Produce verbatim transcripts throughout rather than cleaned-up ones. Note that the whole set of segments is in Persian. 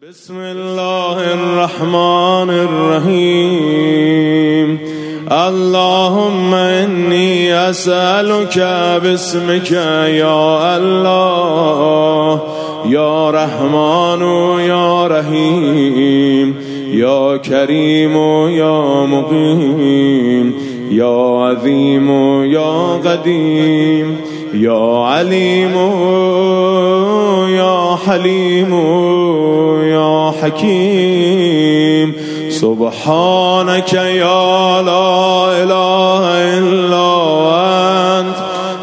بسم الله الرحمن الرحيم. اللهم إني أسألك باسمك يا الله يا رحمن يا رحيم يا كريم يا مقيم يا عظيم يا قديم يا عليم يا حليم يا حكيم. سبحانك يا لا إله إلا أنت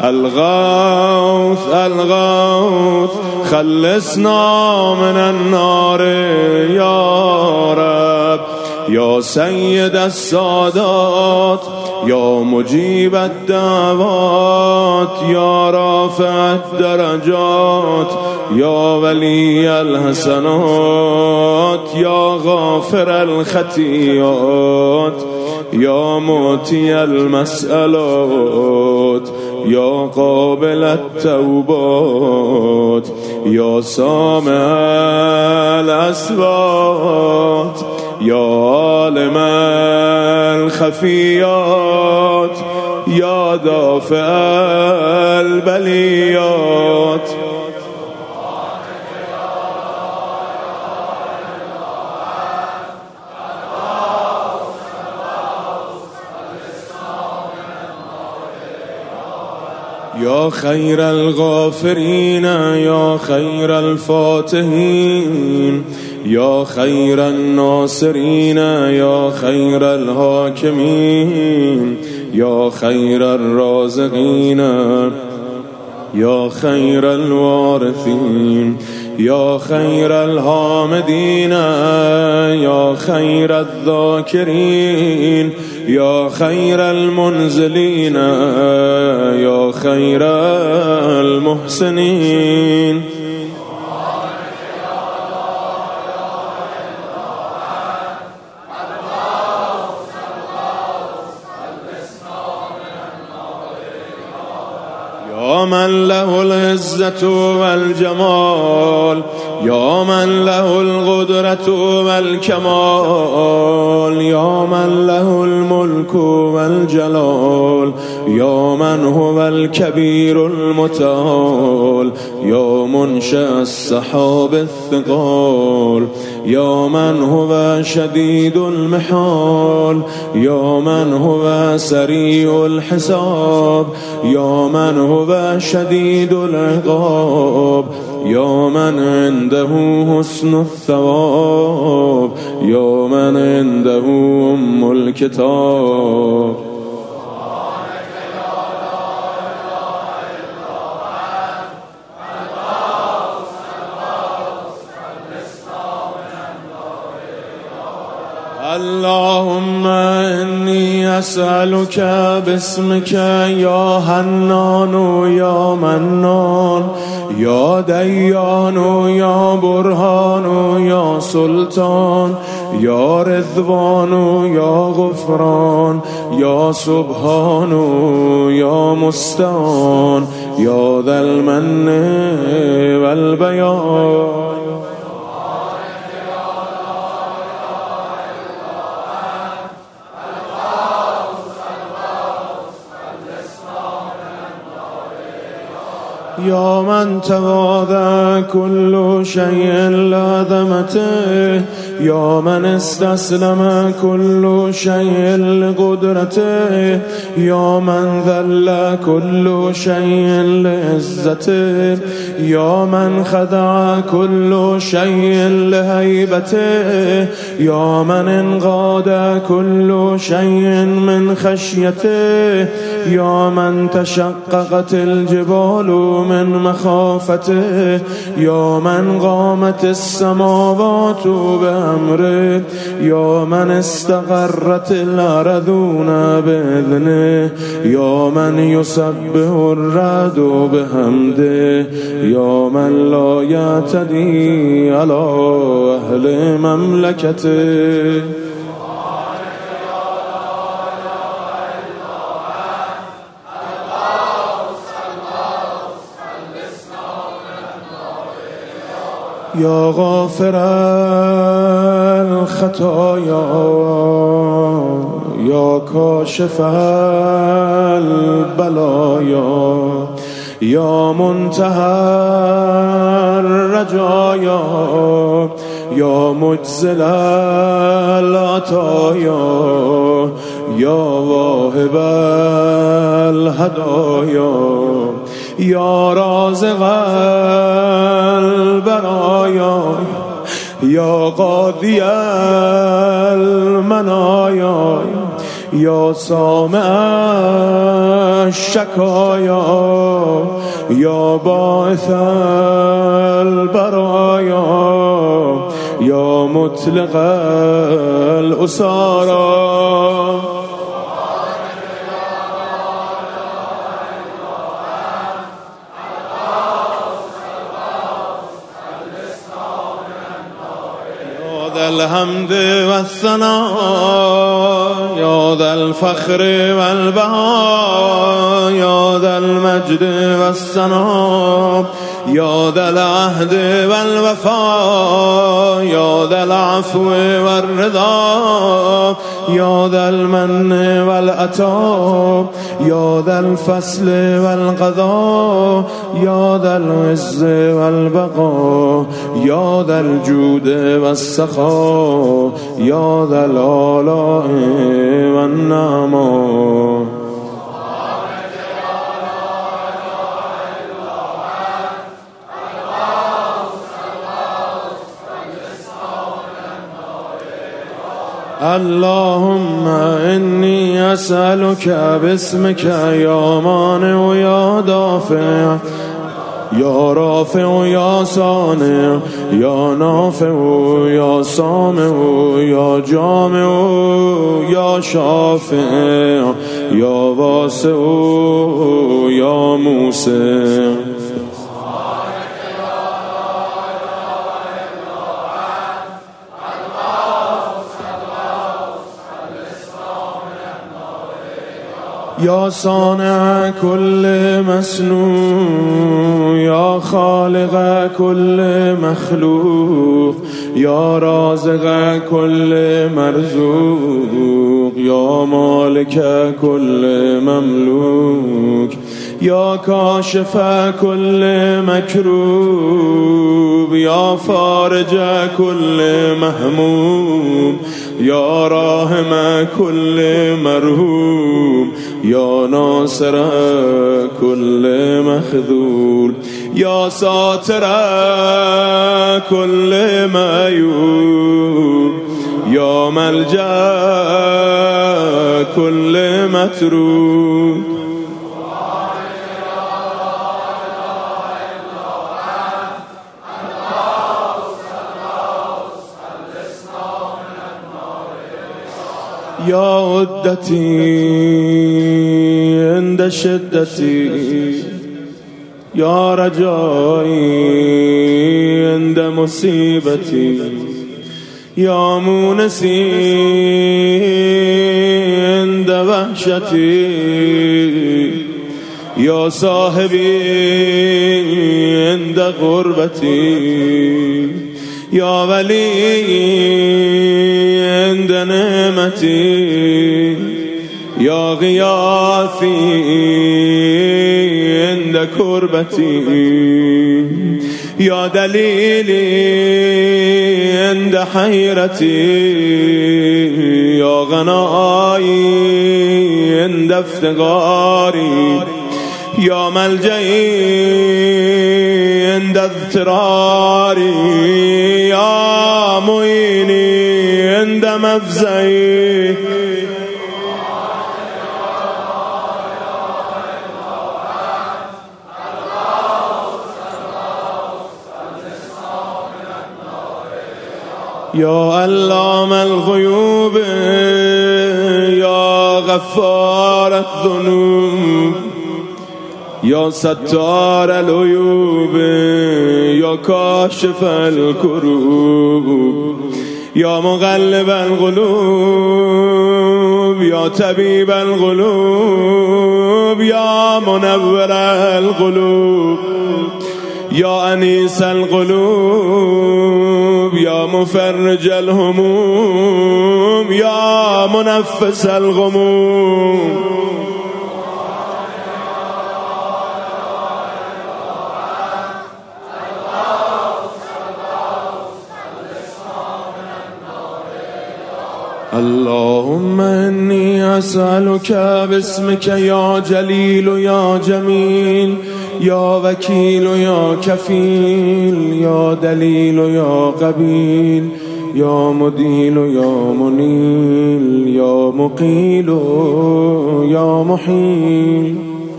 الغوث الغوث خلصنا من النار يا رب يا سيد السادات يا مجيب الدعوات يا رافع الدرجات يا ولي الحسنات يا غافر الخطيئات يا موتي المسألات يا قابل التوبات يا سامع الأصوات يا عالم الخفيات يا دافع البليات. يا خير الغافرين يا خير الفاتحين يا خير الناصرين يا خير الحاكمين يا خير الرازقين يا خير الوارثين يا خير الحامدين يا خير الذاكرين يا خير المنزلين يا خير المحسنين. يا من له العزة والجمال يا من له القدرة والكمال يا من له الملك والجلال يا من هو الكبير المتعال يا منشأ السحاب الثقال يا من هو شديد المحال يا من هو سريع الحساب يا من هو شديد العقاب يا من عنده حسن الثواب يا من عنده أم الكتاب. اللهم إني أسألك باسمك يا حنان يا منان يا ديان يا برهان يا سلطان يا رضوان يا غفران يا سبحان يا مستعان يا ذا المن والبيان. يا من تواضع كل شيء لعظمته يا من استسلم كل شيء لقدرته يا من ذل كل شيء لعزته يا من خضع كل شيء لهيبته يا من انقاد كل شيء من خشيته يا من تشققت الجبال من مخافته يا من قامت السماوات بأمره يا من استقرت الأرضون بإذنه يا من يسبح الرعد بحمده يا من لا يعتدي على أهل مملكته. یا غافر الخطایا یا کاشف البلایا یا منتهى الرجایا یا مجزل العطایا یا واهب الهدایا یا رازق البرایا یا قاضی المنایا یا سامع الشکایا یا باعث البرایا یا مطلق الاسارا. الحمد والثناء يا ذا الفخر والبهاء يا ذا المجد والثناء يا ذا العهد والوفاء يا ذا العفو والرضا يا ذا المن والعطاء يا ذا الفصل والقضاء يا ذا العز والبقاء يا ذا الجود والسخاء يا ذا الآلاء والنعماء. اللهم إني أسألك باسمك يا مانع يا دافع يا رافع يا صانع يا نافع يا سامع يا جامع يا شافع يا واسع يا موسع. يا صانع كل مصنوع يا خالق كل مخلوق يا رازق كل مرزوق يا مالك كل مملوك يا كاشف كل مكروب يا فارج كل مهموم يا راحم كل مرحوم يا ناصر كل مخذول يا ساتر كل معيوب يا ملجأ كل متروك. يا عدتي عند شدتي يا رجائي عند مصيبتي يا مونسي عند وحشتي يا صاحبي عند غربتي يا ولي عند نعمتي يا غياثي عند كربتي يا دليلي عند حيرتي يا غنائي عند افتقاري يا ملجئي عند اضطراري يا معيني عند مفزعي. يا علام الغيوب يا غفار الذنوب يا ستار العيوب يا كاشف الكروب يا مقلب القلوب يا طبيب القلوب يا منور القلوب يا أنيس القلوب يا مفرج الهموم يا منفس الغموم. اللهم إني أسألك باسمك يا جليل يا جميل يا وكيل يا كفيل يا دليل يا قبيل يا مديل يا منيل يا مقيل يا محيل.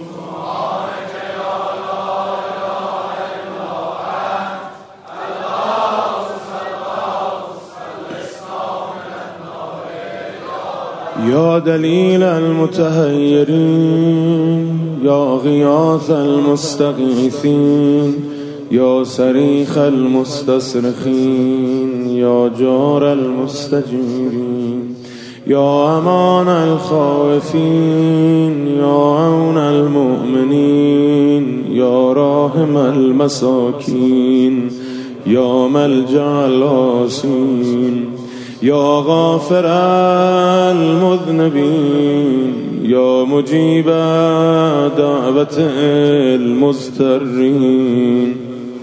يا دليل المتهيرين يا غياث المستغيثين يا صريخ المستصرخين يا جار المستجيرين يا أمان الخائفين يا عون المؤمنين يا راحم المساكين يا ملجأ الآسين يا غافر المذنبين يا مجيب دعوة المضطرين.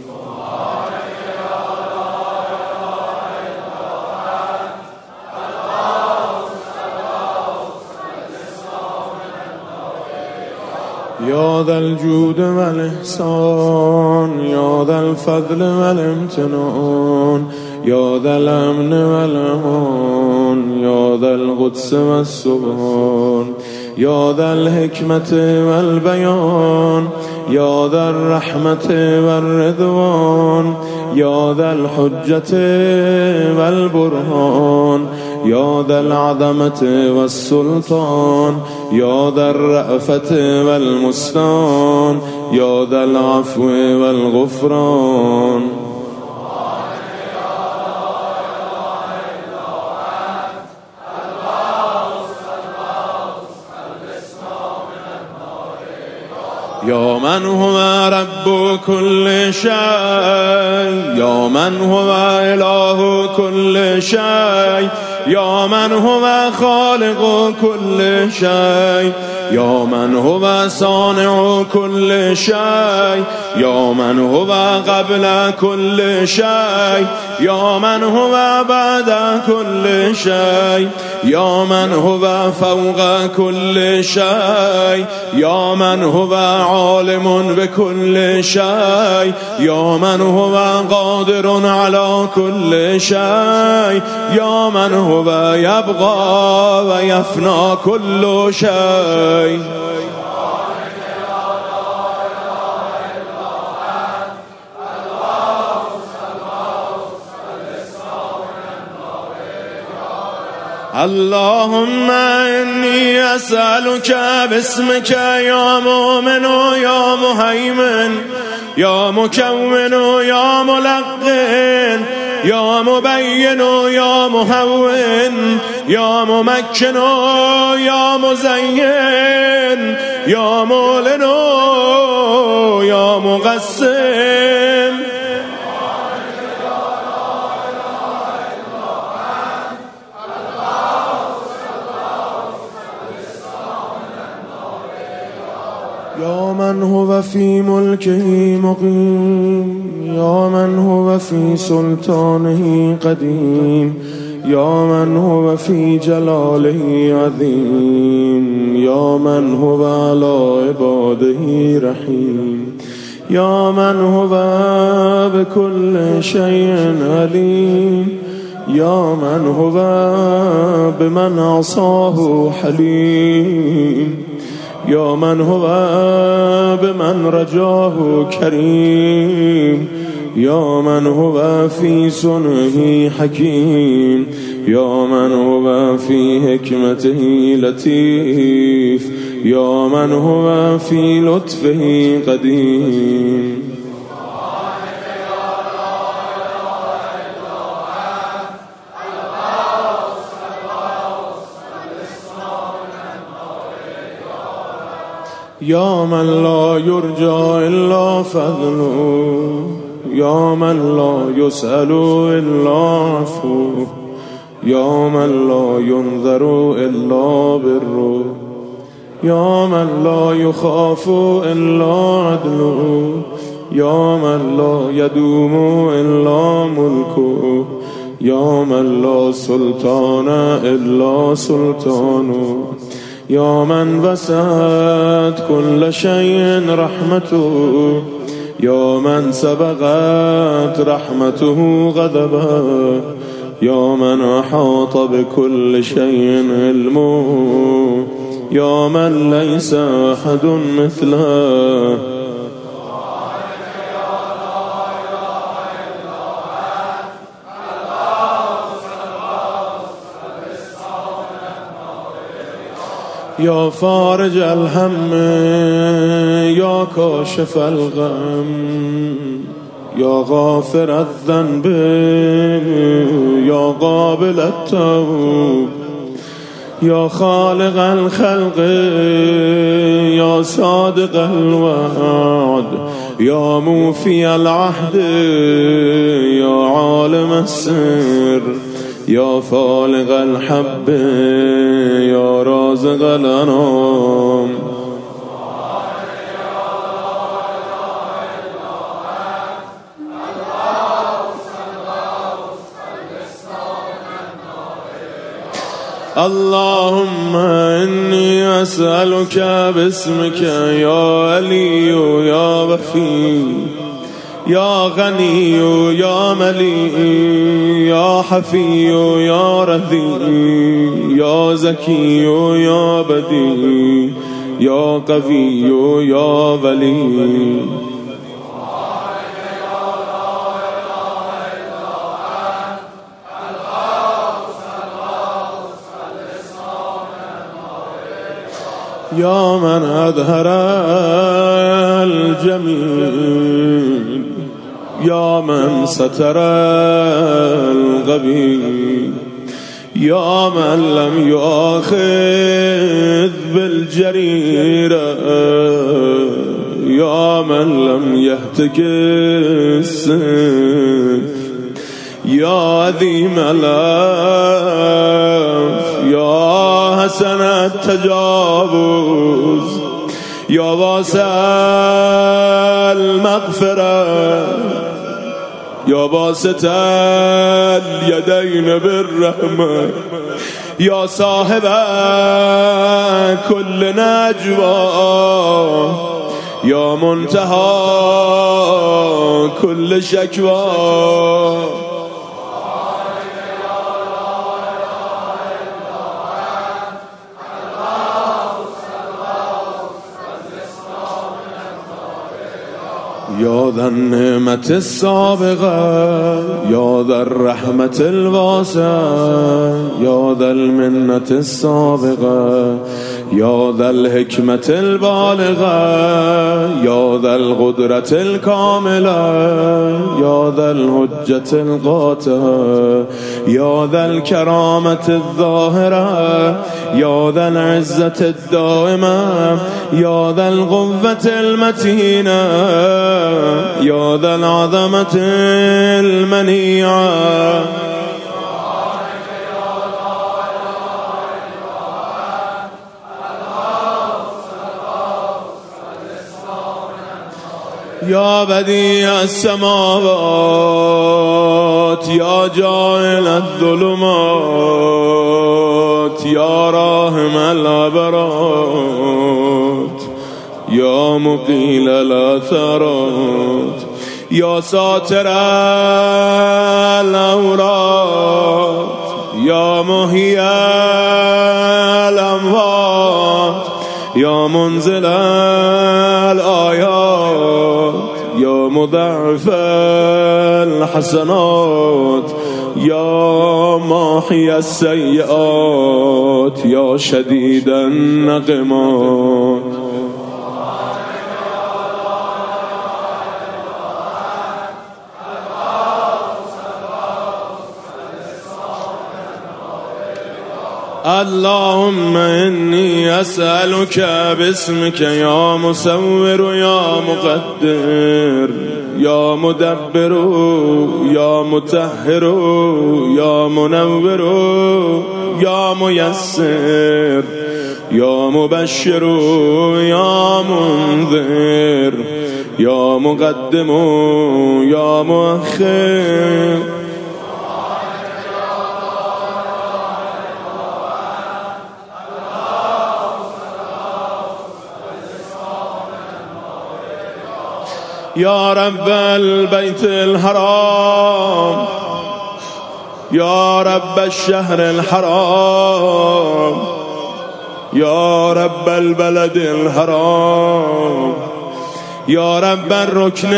يا ذا الجود والإحسان يا ذا الفضل والامتنان يا ذا الأمن والأمان يا ذا القدس والسبحان يا ذا الحكمة والبيان يا ذا الرحمة والرضوان يا ذا الحجة والبرهان يا ذا العظمة والسلطان يا ذا الرأفة والمستان يا ذا العفو والغفران. يا من هو رب كل شيء يا من هو إله كل شيء يا من هو خالق كل شيء يا من هو صانع كل شيء يا من هو قبل كل شيء يا من هو بعد كل شيء يا من هو فوق كل شيء يا من هو عالم بكل شيء يا من هو قادر على كل شيء يا من هو يبقى ويفنى كل شيء. اللهم إني أسألك باسمك يا مؤمن يا مهيمن يا مكون يا ملقن يا مبين يا مهون يا ممكن يا مزين يا مولن يا مقسم يا من هو في ملكه مقيم يا من هو في سلطانه قديم يا من هو في جلاله عظيم يا من هو على عباده رحيم يا من هو بكل شيء عليم يا من هو بمن عصاه حليم يا من هو بمن رجاه كريم يا من هو في صنعه حكيم يا من هو في حكمته لطيف يا من هو في لطفه قديم. يا من لا يرجى إلا فضله يا من لا يسأل إلا عفو، يا من لا ينذر إلا بر، يا من لا يخاف إلا عدل، يا من لا يدوم إلا ملك، يا من لا سلطان إلا سلطان، يا من وسعت كل شيء رحمته، يا من سبقت رحمته غضبا، يا من أحاط بكل شيء علمه، يا من ليس أحد مثله. يا فارج الهم، يا كاشف الغم، يا غافر الذنب، يا قابل التوب، يا خالق الخلق، يا صادق الوعد، يا موفي العهد، يا عالم السر، يا فالق الحب، يا رازق الأنام. اللهم إني أسألك باسمك يا علي يا وفي، يا غني يا مليء، يا حفي يا رذي، يا زكي يا بديع، يا قوي يا ولي. يا من أظهر الجميل، يا من ستر الغبي، يا من لم يؤاخذ بالجريرة، يا من لم يهتك السيف، يا عظيم الأنف، يا حسن التجاوز، يا واسع المغفرة، يا باسط اليدين بالرحمة، يا صاحب كل نجوى، يا منتهى كل شكوى. يا ذا النعمة السابقة، يا ذا الرحمة الواسعة، يا ذا المنة السابقة، يا ذا الحكمة البالغة، يا ذا القدرة الكاملة، يا ذا الحجة القاطعة، يا ذا الكرامة الظاهرة، يا ذا العزة الدائمة، يا ذا القوة المتينة، يا ذا العظمة المنيعة. يا بديع السماوات، يا جاعل الظلمات، يا راحم العبرات، يا مقيل الأثرات، يا ساتر الأورات، يا محيي الأموات، يا منزل الآيات، يا مضاعف الحسنات، يا ماحي السيئات، يا شديد النقمات. اللهم إني أسألك باسمك يا مصور يا مقدر یا مدبر یا مطهر یا منور یا میسر یا مبشر یا منذر یا مقدم یا مؤخر یا رب البيت الحرام یا رب الشهر الحرام یا رب البلد الحرام یا رب الركن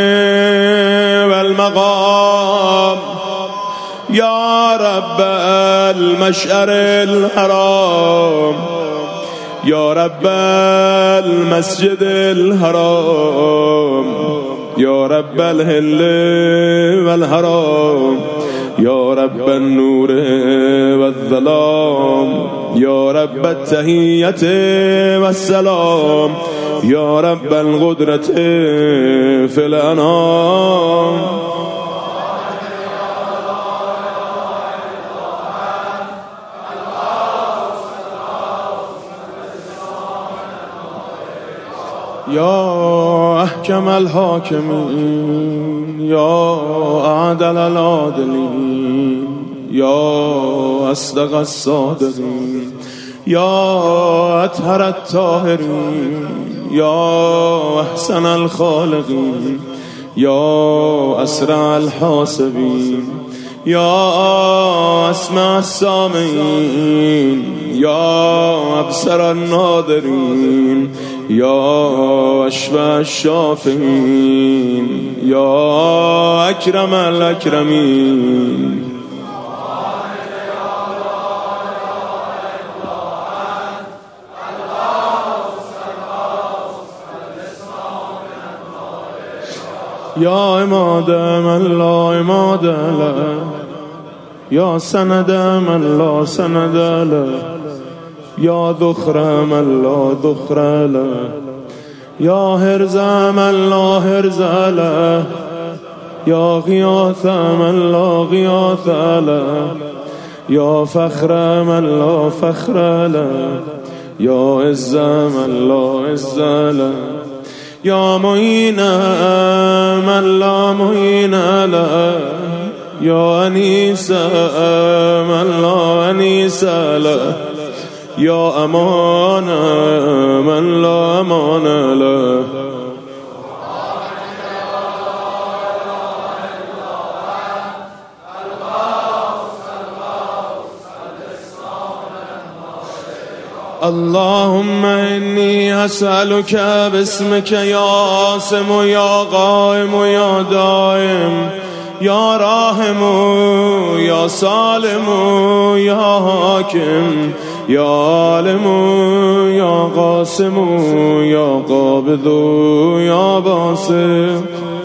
والمقام یا رب المشعر الحرام یا رب المسجد الحرام یا رب الهل والحرام یا رب النور والظلام یا رب التحیت والسلام یا رب القدرة فی الانام یا احکم الحاکمین یا اعدل العادلین یا اصدق الصادقین یا اطهر الطاهرین یا احسن الخالقین یا اسرع الحاسبین یا اسمع السامعین یا ابصر الناظرین یا اشفع الشافعین یا اکرم الاکرمین یا عماد من لا عماد له یا سند من لا سند له یا ذخر من لا ذخر له یا حرز من لا حرز له یا غیاث من لا غیاث له یا فخر من لا فخر له یا عز من لا عز له یا معین من لا معین له یا انیس من لا انیس له یا امان من لا امان له اللهم إني أسألك باسمك يا عاصم يا قائم يا دائم يا راحم يا سالم يا حاكم يا عالم يا قاسم يا قابض يا باسط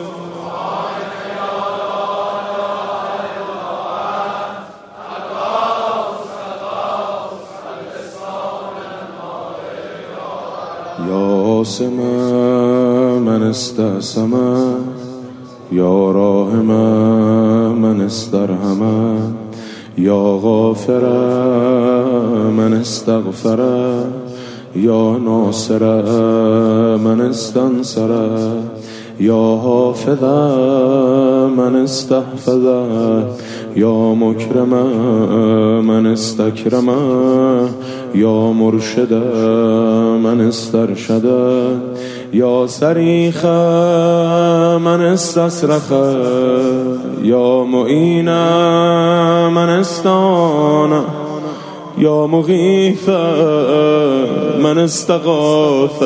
يا عاصم من استعصم يا راحم من استرحم يا غافر من استغفر يا ناصر من استنصر يا حافظ من استحفظ يا مكرم من استكرم يا مرشد من استرشد يا صريخ من استصرخ يا معين من استعان يا مغيث من استغاث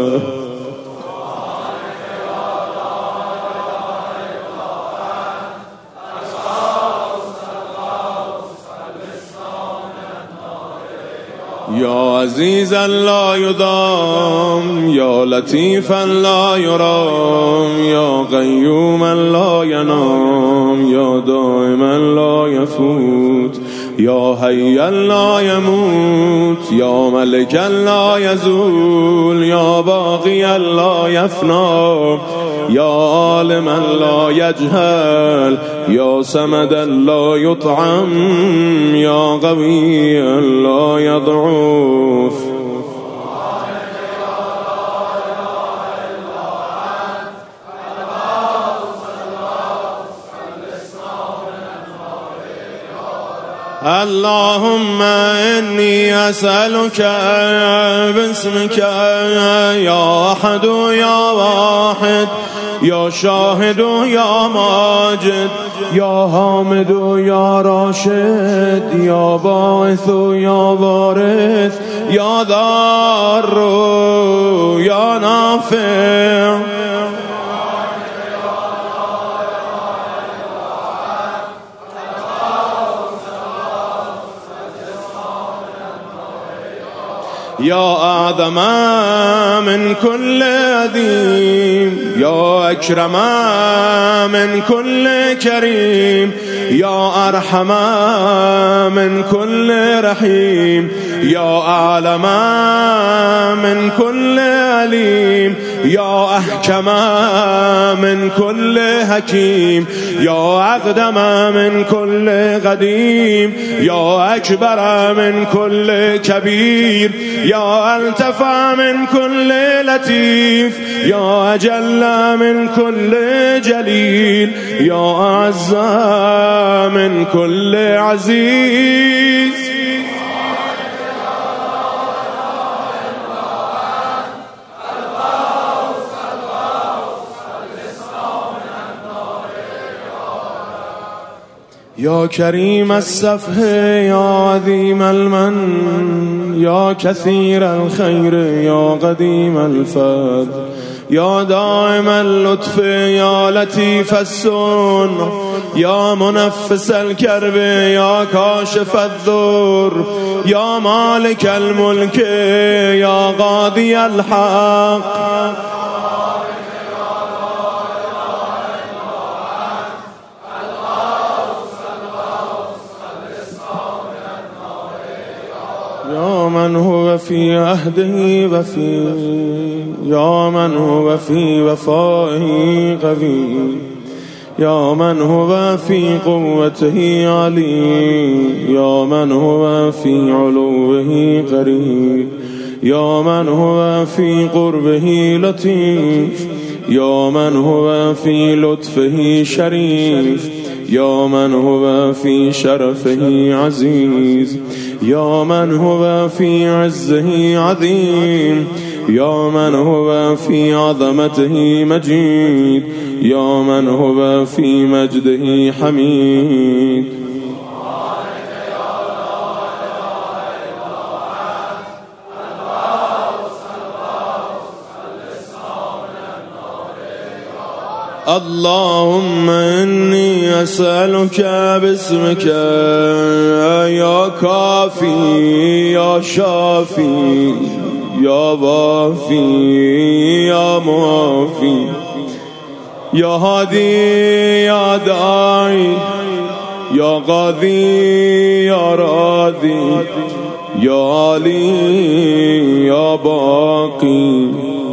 يا عزيزا لا يضام يا لطيفا لا يرام يا قيوما لا ينام السلام يا دائما لا يفوت يا حيا لا يموت يا ملكا لا يزول يا باقيا لا يفنى يا عالما لا يجهل يا صمدا لا يطعم يا قويا لا يضعف اللهم إني أسألك باسمك يا أحد يا واحد يا شاهد يا ماجد يا حامد يا راشد يا باعث يا وارث يا ضار يا نافع يا أعظم من كل أديم يا أكرم من كل كريم يا أرحم من كل رحيم يا أعلم من كل عليم يا أحكم من كل حكيم يا أقدم من كل قديم يا أكبر من كل كبير يا ألطف من كل لطيف يا أجل من كل جليل يا أعز من كل عزيز يا كريم الصفح يا عظيم المن يا كثير الخير يا قديم الفضل يا دائم اللطف يا لطيف الصنع يا منفس الكرب يا كاشف الضر يا مالك الملك يا قاضي الحق يا من هو في عهده وفي يا من هو في وفائه قوي يا من هو في قوته علي يا من هو في علوه قريب يا من هو في قربه لطيف يا من هو في لطفه شريف يا من هو في شرفه عزيز يا من هو في عزه عظيم يا من هو في عظمته مجيد يا من هو في مجده حميد اللهم إني أسألك باسمك يا كافي يا شافي يا وافي يا معافي يا هادي يا داعي يا قاضي يا راضي يا علي يا باقي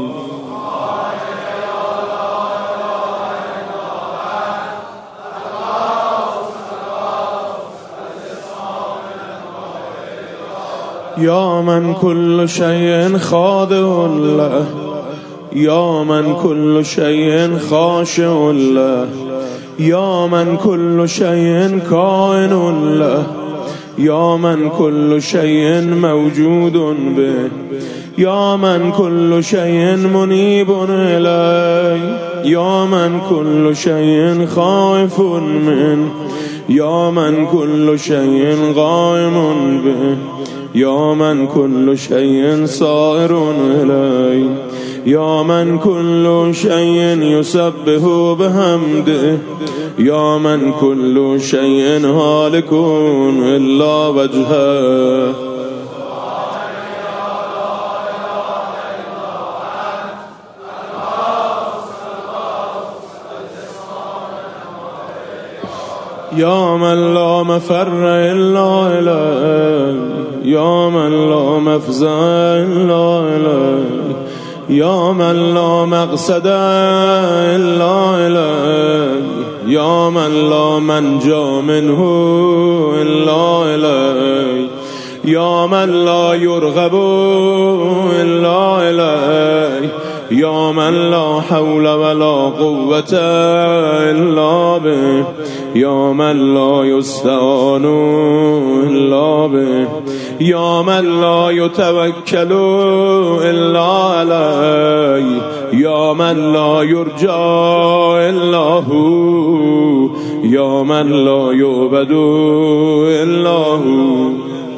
يا من كل شيء خاضع له يا من كل شيء خاشع له يا من كل شيء كائن له يا من كل شيء موجود به يا من كل شيء منيب إليه يا من كل شيء خائف منه يا من كل شيء قائم به يا من كل شيء صائر إليه يا من كل شيء يسبح بحمده يا من كل شيء هالك إلا وجهه يا من لا مفر إلا إليك، يا من لا مفزع إلا إليك، يا من لا مقصد إلا إليك، يا من لا منجا منه إلا إليك، يا من لا يرغب إلا إليك، يا من لا حول ولا قوة إلا به، يا من لا يستعان إلا به، يا من لا يتوكل إلا عليه، يا من لا يرجى إلا هو، يا من لا يعبد إلا هو.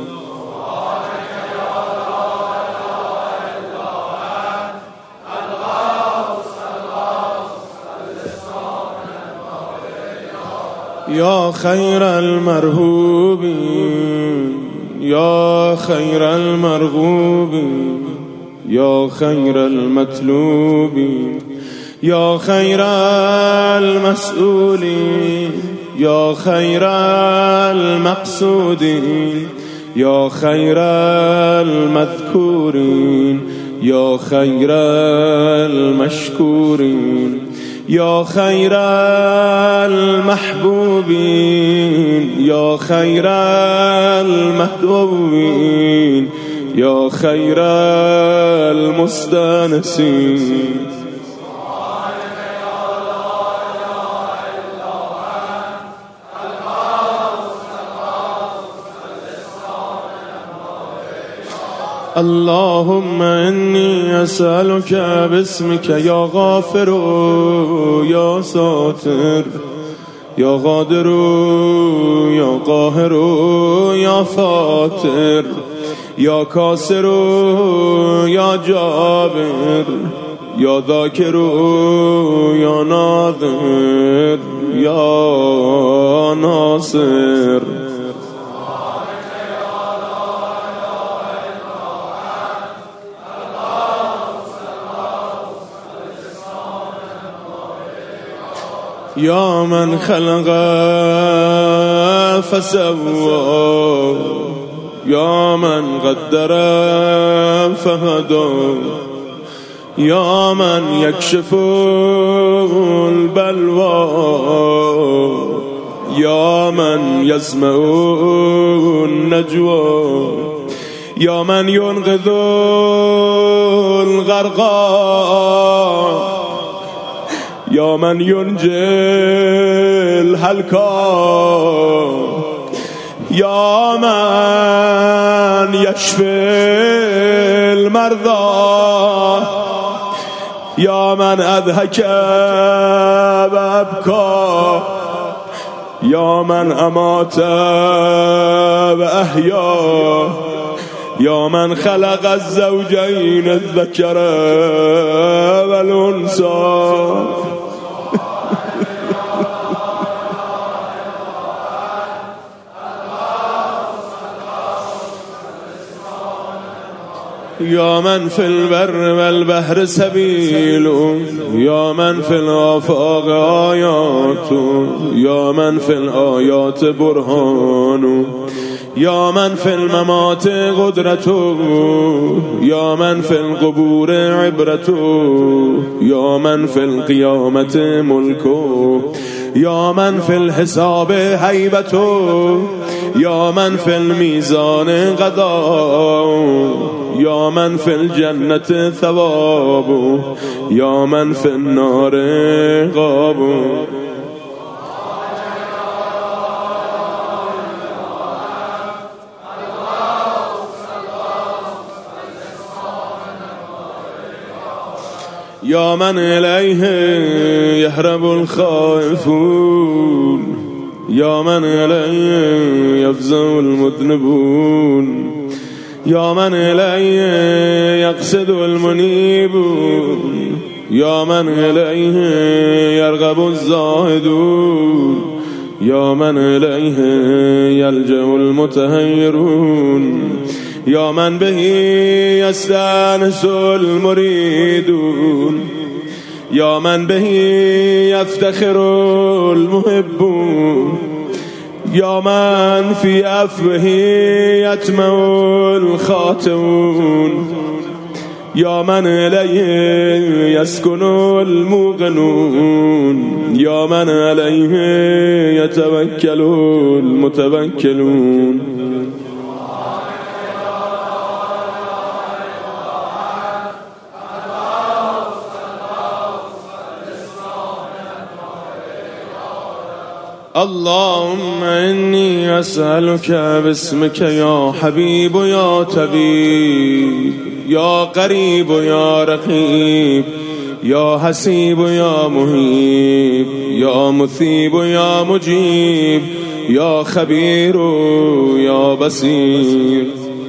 يا خير المرهوبين، يا خير المرغوبين، يا خير المطلوبين، يا خير المسؤولين، يا خير المقصودين، يا خير المذكورين، يا خير المشكورين، يا خير المحبوبين، يا خير المحبوبين، يا خير المستانسين. اللهم إني أسألك باسمك يا غافر يا ساتر يا قادر يا قاهر يا فاتر يا كاسر يا جابر يا ذاكر يا ناظر يا ناصر. يا من خلق فسوى، يا من قدر فهدى، يا من يكشف البلوى، يا من يسمع النجوى، يا من ينقذ الغرقى، يا من ينجي الهلكى، يا من يشفي المرضى، يا من أضحك وأبكى، يا من أمات وأحيا، يا من خلق الزوجين الذكر والأنثى. يا من في البر والبحر سبيل، يا من في الآفاق آيات، يا من في الآيات برهان، يا من في الممات قدرته، يا من في القبور عبرته، يا من في القيامة ملكه، يا من في الحساب هيبته، يا من في الميزان قضاء، يا من في الجنة ثواب، يا من في النار عقاب. يا من إليه يهرب الخائفون، يا من إليه يفزع المذنبون، يا من إليه يقصد المنيبون، يا من إليه يرغب الزاهدون، يا من إليه يلجأ المتهيرون، يا من به يستانس المريدون، يا من به يفتخر المحبون، يا من في عفوه يتمع الخاطئون يا من إليه يسكن الموقنون يا من عليه يتوكل المتوكلون اللهم إني أسألك باسمك يا حبيب يا طبيب يا قريب يا رقيب يا حسيب يا مهيب يا مثيب يا مجيب يا خبير يا بصير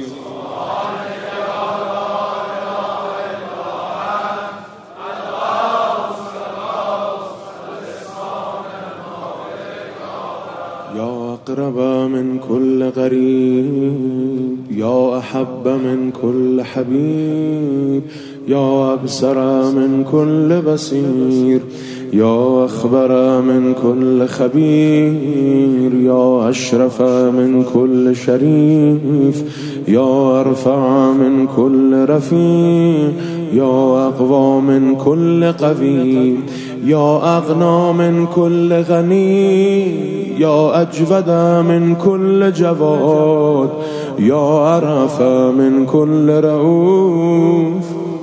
يا أقرب من كل غريب يا أحب من كل حبيب يا أبصر من كل بصير يا أخبر من كل خبير يا أشرف من كل شريف يا أرفع من كل رفيع يا أقوى من كل قوي يا أغنى من كل غني يا أجود من كل جواد يا أرأف من كل رؤوف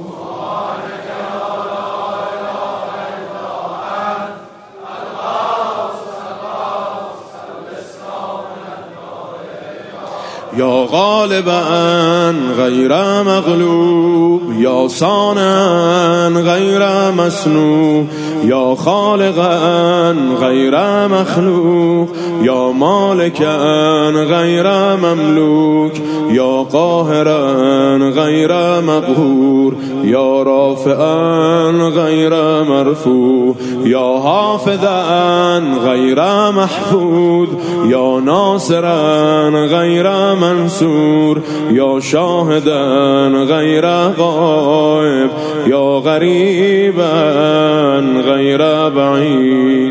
يا غالبا غير مغلوب يا صانعا غير مسنوب يا خالقا غير مخلوق يا مالكا غير مملوك يا قاهرا غير مقهور يا رافعا غير مرفوع يا حافظا غير محفوظ يا ناصرا غير منصور يا شاهدا غير غائب يا غريبا غير بعيد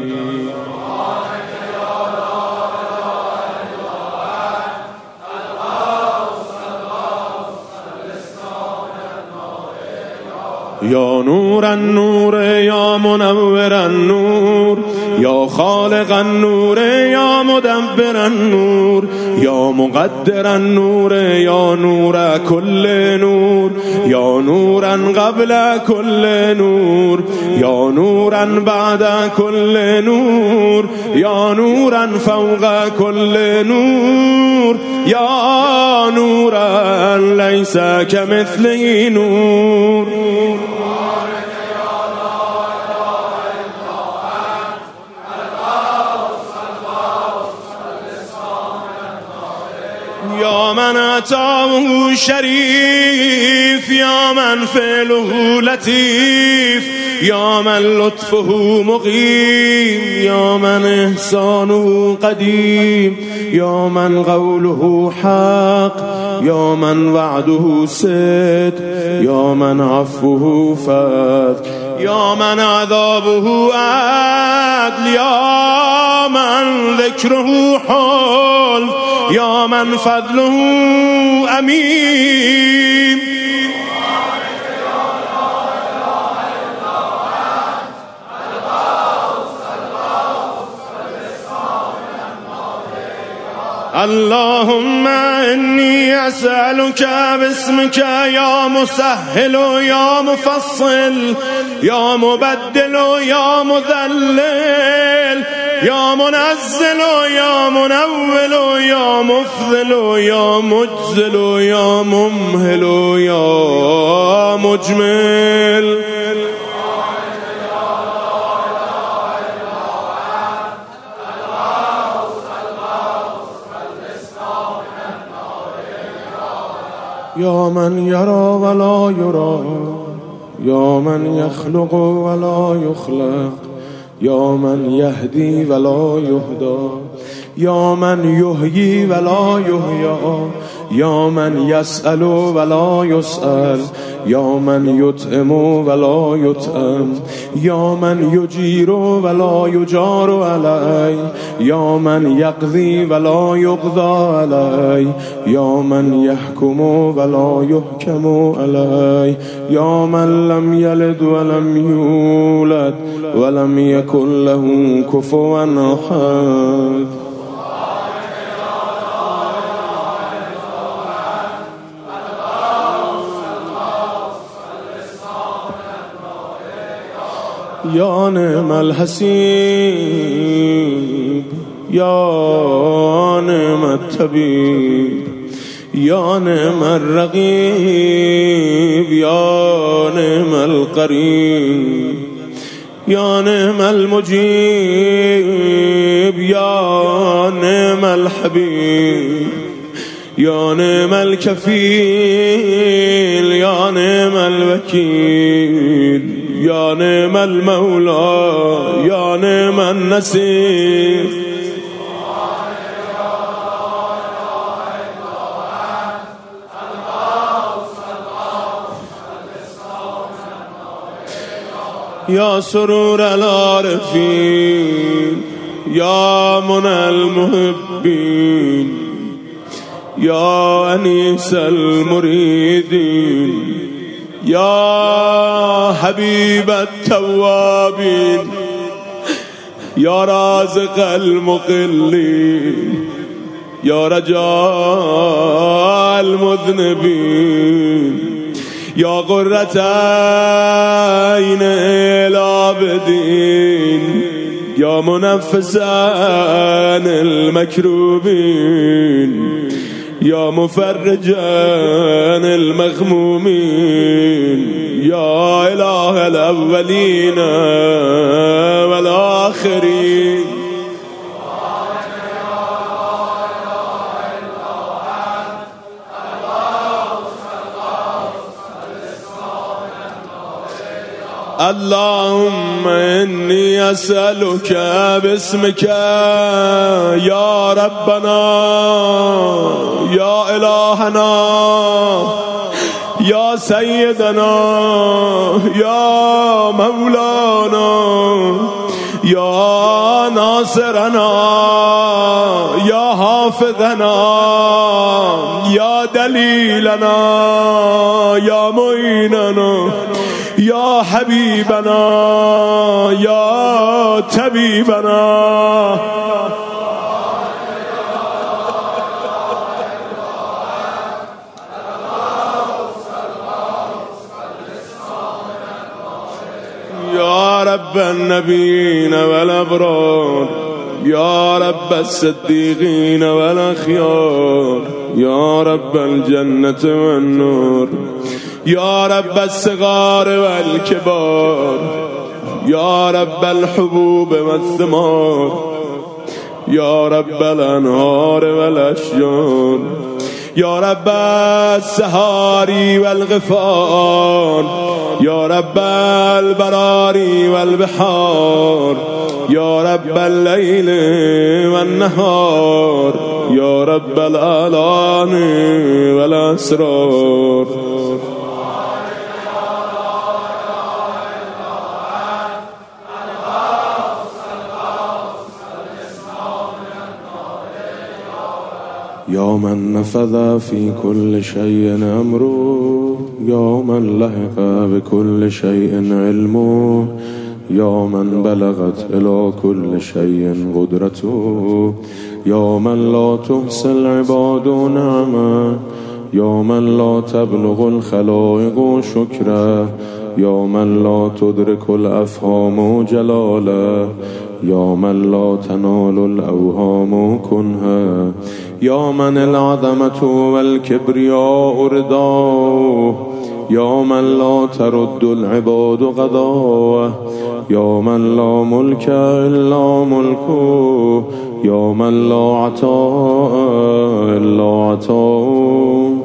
يا نور النور يا منور النور يا خالق النور يا مدبر النور يا مقدر النور يا نور كل نور يا نورا قبل كل نور يا نورا بعد كل نور يا نورا فوق كل نور يا نورا ليس كمثله نور يا من أتاه شريف يا من فعله لطيف يا من لطفه مقيم يا من إحسانه قديم يا من قوله حق يا من وعده صدق يا من عفوه فضل يا من عذابه عدل يا من ذكره حلف يا من فضله أمين اللهم إني أسألك باسمك يا مسهل يا مفصل يا مبدل يا مذلل يا منزل يا منول يا مفضل يا مجزل يا ممهل يا مجمل يا من يرى ولا يرى يا من يخلق ولا يخلق يا من يهدي ولا يهدى یا من یحیی ولا یحیی، یا من یسأل ولا یسأل، یا من یطعم ولا یطعم، یا من یجیر ولا یجار علی، یا من یقضی ولا یقضى علی، یا من یحکم ولا یحکم علی، یا من لم یلد ولم یولد ولم یکن له کفوا احد. یا نعم الحسیب، یا نعم الطبیب، یا نعم الرقیب، یا نعم القریب، یا نعم المجیب، یا نعم الحبیب، یا نعم الکفیل، یا نعم الوکیل، یا نعم المولا، یا نعم النصير. یا سرور العارفین، یا منى المحبین، یا انیس المریدین، یا حبیب التوابین، یا رازق المقلین، یا رجاء المذنبین، یا قرة عین العابدین، یا منفسا عن المکروبین، یا مفرجا عن المغمومین، یا اله الاولین والآخرین. اللهم انی اسألک باسمک یا ربنا، یا الهنا، یا سیدنا، یا مولانا، یا ناصرنا، یا حافظنا، یا دلیلنا، یا معیننا، یا حبیبنا، یا طبیبنا. یا رب النبیین والابرار، یا رب الصدیقین والاخیار، یا رب الجنة والنور، یا رب الصغار والكبار، یا رب الحبوب والثمار، یا رب الانهار والاشجار، یا رب السحار والغفار، یا رب البرار والبحار، یا رب الليل والنهار، یا رب الآلام والاسرار. یا من نفذ فی کل شیء امره، یا من لحق بكل شیء علمه، یا من بلغت الى كل شیء قدرته، یا من لا تحصي العباد نعمه، یا من لا تبلغ الخلائق شکره، یا من لا تدرك الافهام جلاله، یا من لا تنال الاوهام کنها، یا من العظمة والكبرياء رداه، یا من لا ترد العباد قضاءه، یا من لا ملك الا ملكه، یا من لا عطاء الا عطاءه.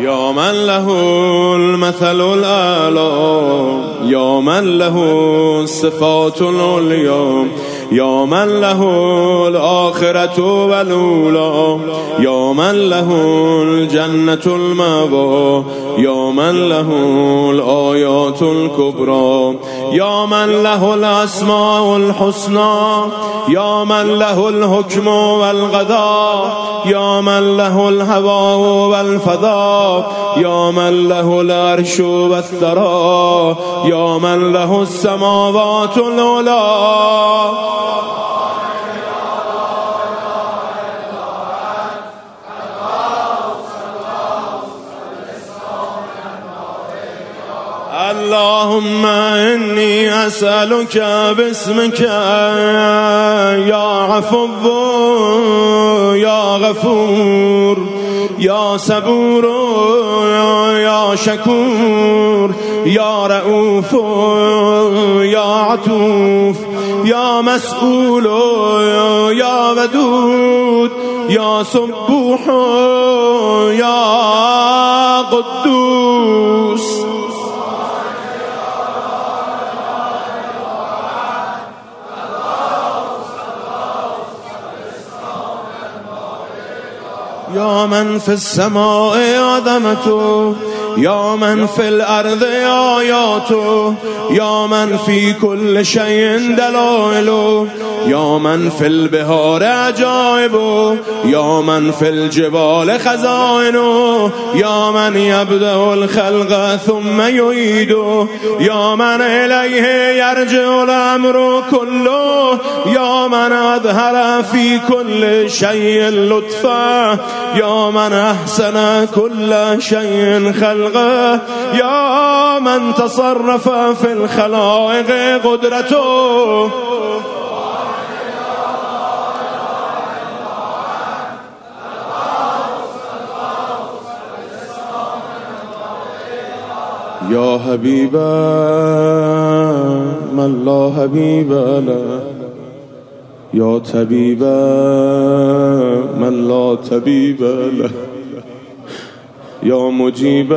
يا من له المثل الأعلى، يا من له الصفات العليا، يا من له الآخرة والأولى، يا من له الجنة المأوى، يا من له الآيات الكبرى، يا من له الأسماء الحسنى، يا من له الحكم والقضاء، يا من له الهواء والفضاء، يا من له العرش والثرى، يا من له السماوات العلى. اللهم إني أسألك باسمك يا عفو يا غفور يا صبور يا شكور يا رؤوف يا عطوف يا مسؤول يا ودود يا سبوح يا قدوس. يا من في السماء عظمته، يا من في الأرض آياته، يا من في كل شيء دلائله، يا من في البحار عجائبه، يا من في الجبال خزائنه، يا من يبدأ الخلق ثم يعيده، يا من إليه يرجع الأمر كله، يا من أظهر في كل شيء لطفا، يا من أحسن كل شيء خلقه، يا من تصرف في الخلائق قدرته. يا حبيب من لا حبيب له، يا طبيب من لا طبيب له، يا مجيب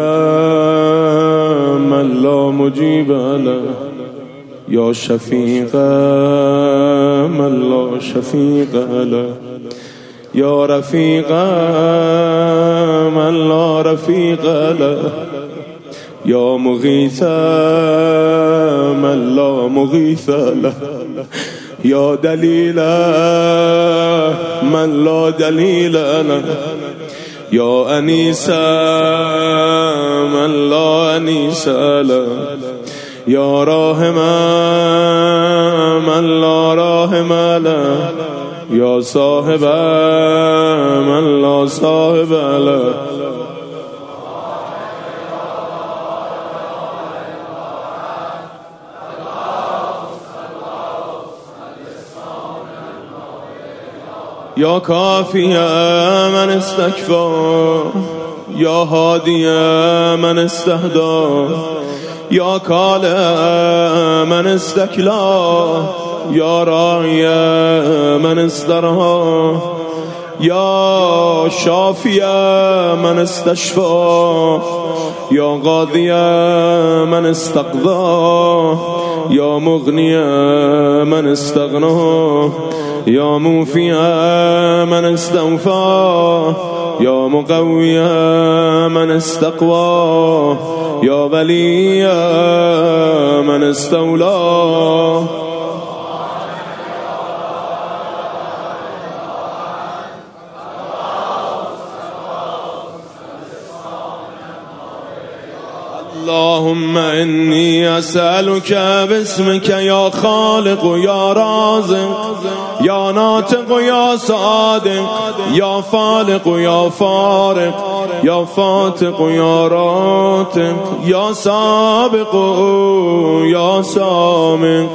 من لا مجيب له، يا شفيق من لا شفيق له، يا رفيق من لا رفيق له، يا مغيث من لا مغيث له، يا دليل من لا دليل له، يا أنيس من لا أنيس له، يا راحم من لا راحم له، يا صاحب من لا صاحب له. يا كافي من استكفى، يا هادي من استهدى، يا كالئ من استكلى، يا راعي من استرهى، يا شافي من استشفى، يا قاضي من استقضى، يا مغني من استغنى، يا موفي من استوفى، يا مقوي من استقوى، يا ولي من استولى. اللهم إني أسألك باسمك يا خالق يا رازق يا ناطق يا صادق يا فالق يا فارق يا فاتق يا راتق يا سابق يا سامق.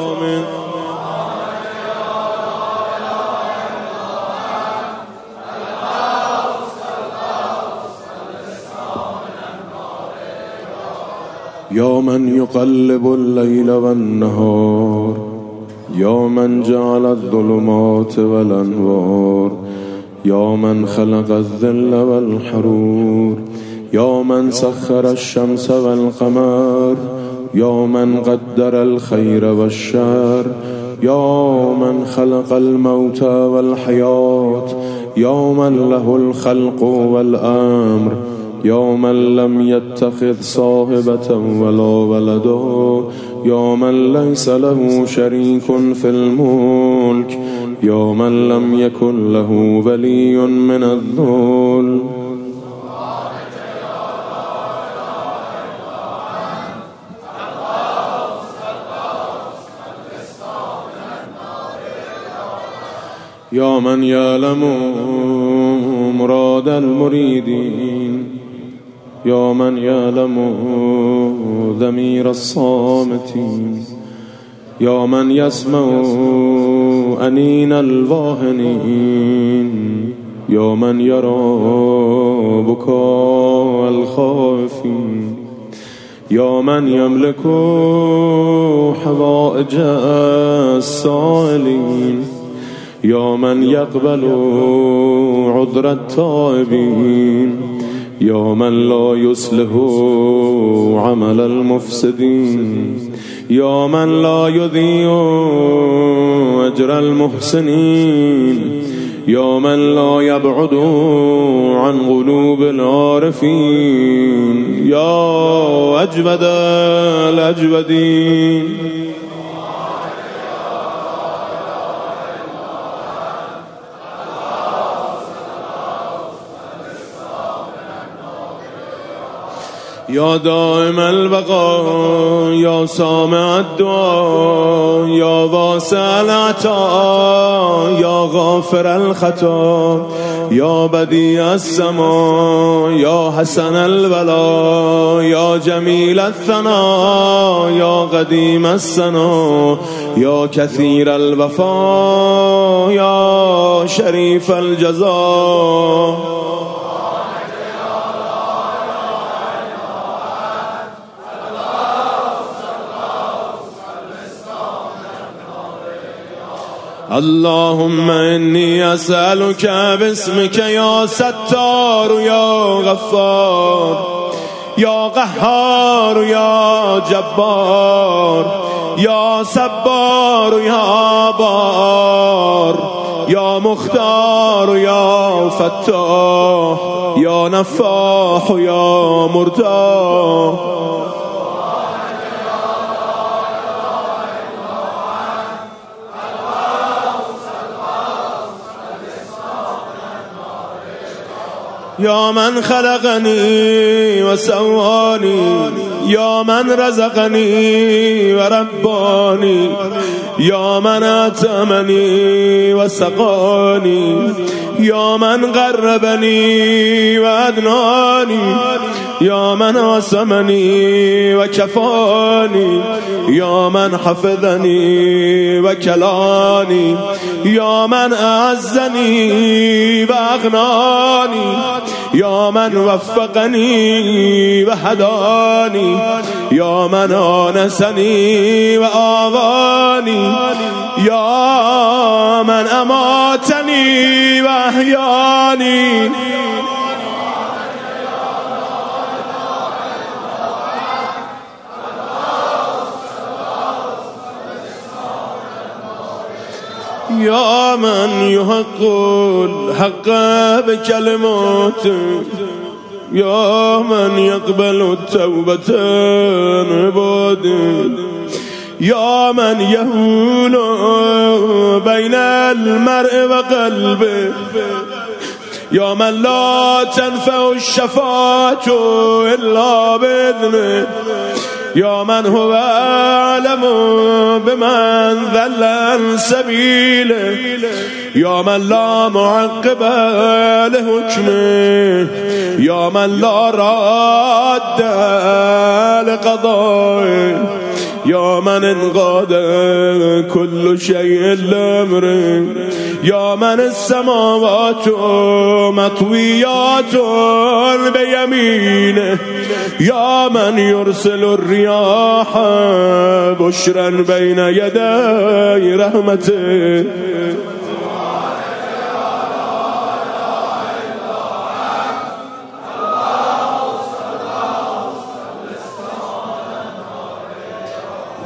يا من يقلب الليل والنهار، يا من جعل الظلمات والأنوار، يا من خلق الذل والحرور، يا من سخر الشمس والقمر، يا من قدر الخير والشر، يا من خلق الموت والحياة، يا من له الخلق والأمر، يا من لم يتخذ صاحبة ولا ولدا، يا من ليس له شريك في الملك، يا من لم يكن له ولي من الذل. يا من يعلم مراد المريدين، يا من يعلم ضمير الصامتين، يا من يسمع أنين الواهنين، يا من يرى بكاء الخائفين، يا من يملك حوائج السائلين، يا من يقبل عذر التائبين، يا من لا يصلح عمل المفسدين، يا من لا يضيع أجر المحسنين، يا من لا يبعد عن قلوب العارفين، يا أجود الأجودين. يا دائم البقاء، يا سامع الدعاء، يا واسع العطاء، يا غافر الخطا، يا بديع السماء، يا حسن البلاء، يا جميل الثناء، يا قديم السنا، يا كثير الوفاء، يا شريف الجزاء. اللهم إني أسألك باسمك يا ستار يا غفار، يا قهار يا جبار، يا صبار يا بار، يا مختار يا فتاح، يا نفاح يا مرتاح. يا من خلقني وسواني، يا من رزقني ورباني، يا من أتمني وسقاني، يا من قربني وأدناني، يا من عصمني وكفاني، يا من حفظني وكلاني، يا من أعزني وأغناني، يا من وفقني وهداني، يا من آنسني وآواني، يا من أماتني وأحياني. يا من يحق الحق بكلماته، يا من يقبل التوبة عباده، يا من يهول بين المرء وقلبه، يا من لا تنفع الشفاعة إلا بإذنه، يا من هو أعلم بمن ضل عن سبيله، يا من لا معقب لحكمه، يا من لا راد لقضائه، يا من انقاد كل شيء لأمره، يا من السماوات مطويات بيمينه، يا من يرسل الرياح بشرا بين يدي رحمته.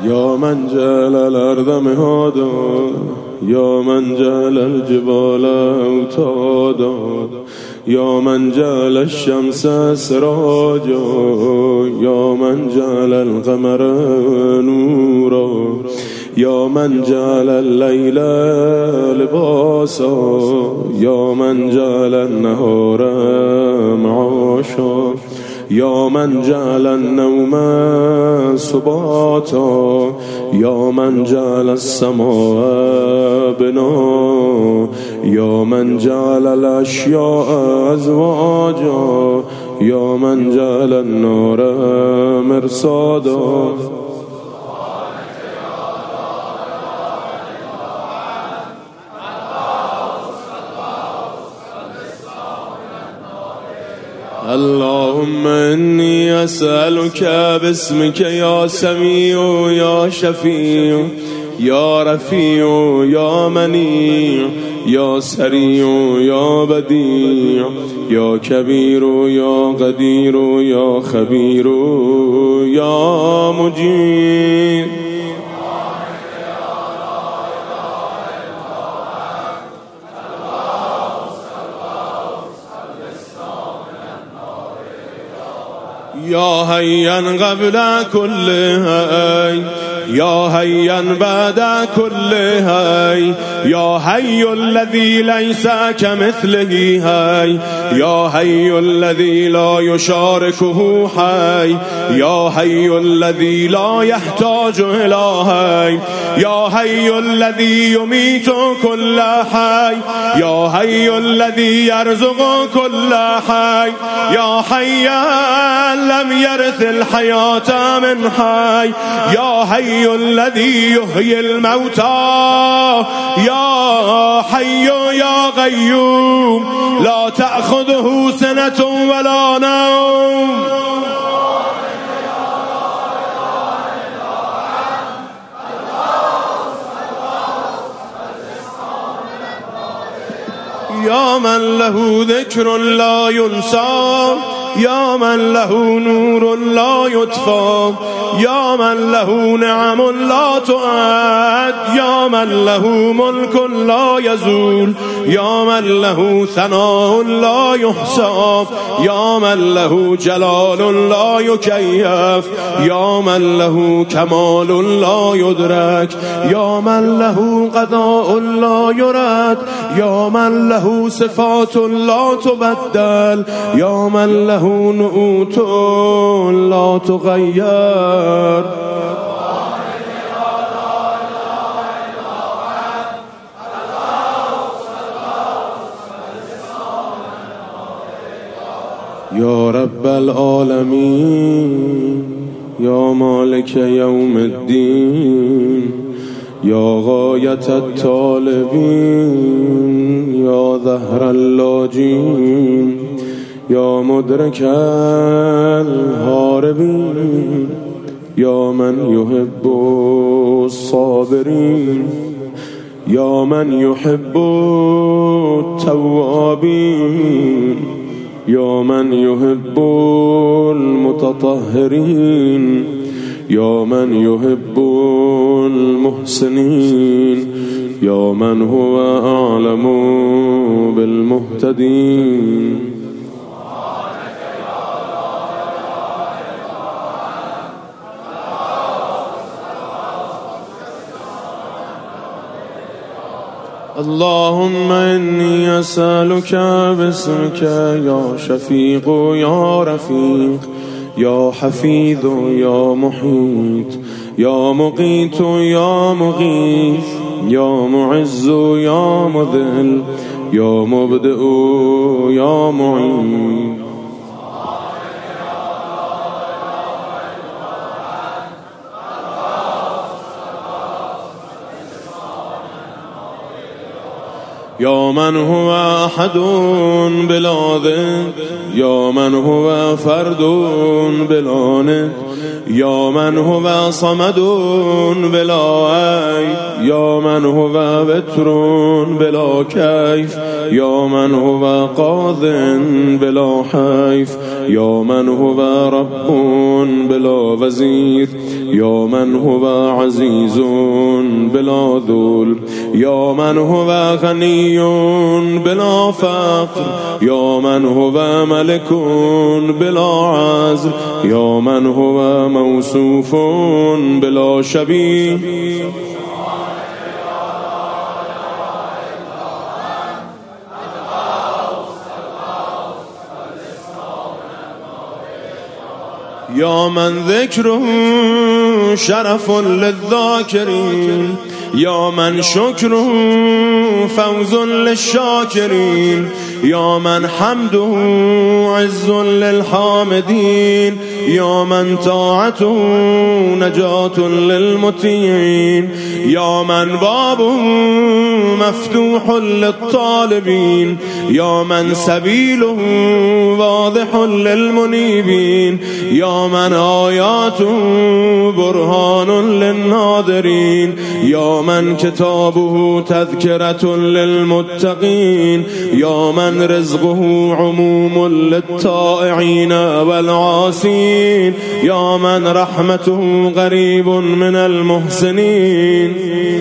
يا من جعل الأرض مهادا يا من جعل الجبال أوتادا يا من جعل الشمس سراجا يا من جعل القمر نورا يا من جعل الليل لباسا يا من جعل النهار معاشا يا من جعل النوم سباتا يا من جعل السماء بنا يا من جعل الأشياء أزواجا يا من جعل النار مرصادا اللهم إني أسألك باسمك يا سميع يا شفيع يا رفيع يا منيع يا سريع يا بديع يا كبير يا قدير يا خبير يا مجيد يا هيا قبل كل هاي يا هيا بعد كل هاي يا هي الذي ليس كمثله هاي يا هي الذي لا يشاركه حي يا هي الذي لا يحتاج إلى هاي يا هي الذي يميت كل حي يا هي الذي يرزق كل حي يا حيا لم يرث الحياة من حي يا حي الذي يحيي الموتى يا حي يا قيوم لا تأخذه سنة ولا نوم يا من له ذكر لا ينسى يا من له نور لا يطفى يا من له نعم لا تعد يا من له ملك لا يزول يا من له ثناء لا يحصى يا من له جلال لا يكيف يا من له كمال لا يدرك يا من له قضاء لا يرد يا من له صفات لا تبدل يا من له نعوت لا تغير يا رب العالمين يا مالك يوم الدين يا غاية الطالبين يا ظهر اللاجين يا مدرك الهاربين يا من يحب الصابرين يا من يحب التوابين يا من يحب المتطهرين يا من يحب المحسنين يا من هو أعلم بالمهتدين اللهم إني أسألك باسمك يا شفيق يا رفيق يا حفيظ يا محيط يا مقيت يا مغيث يا معز يا مذل يا مبدئ يا معين يا من هو أحد بلا ضد يا من هو فرد بلا ند یا من هو صمد بلا عیب، یا من هو وتر بلا کیف، یا من هو قاض بلا حیف، یا من هو رب بلا وزیر، یا من هو عزیز بلا ذل، یا من هو غنی بلا فقر، یا من هو ملک بلا عزل، یا من هو موصوف بلا شبیه. یا من ذکره شرف للذاکرین، یا من شکره فوز للشاکرین، یا من حمده عز للحامدین، یا من طاعته نجات للمطیعین، یا من بابه مفتوح للطالبین، یا من سبیله واضح للمنیبین، یا من آیاته برهان للناظرین، یا من کتابه تذکرة للمتقین، یا من رزقه عموم للطائعین والعاصین، یا من رحمته قریب من المحسنین.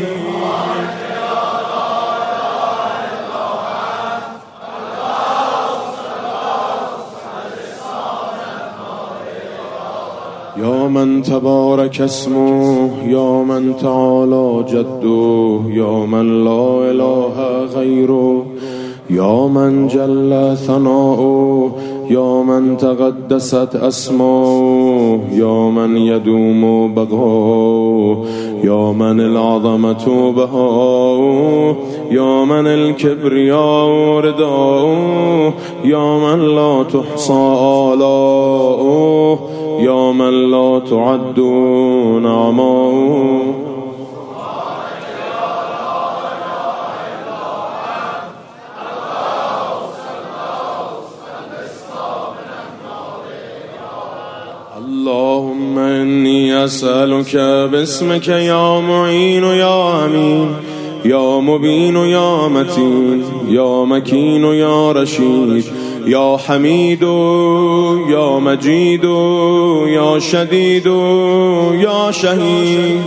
یا من تبارک اسمه، یا من تعالی جده، یا من لا اله غیره، یا من جل ثناؤه، یا من تقدست اسماؤه، یا من یدوم بقاؤه، یا من العظمة بهاؤه، یا من الكبریاء رداؤه، یا من لا تحصى آلاؤه، یا من لا تعد نعماؤه. اللهم إني أسألك باسمك يا معين يا أمين يا مبين يا متين يا مكين يا رشيد يا حميد يا مجيد يا شديد يا شهيد.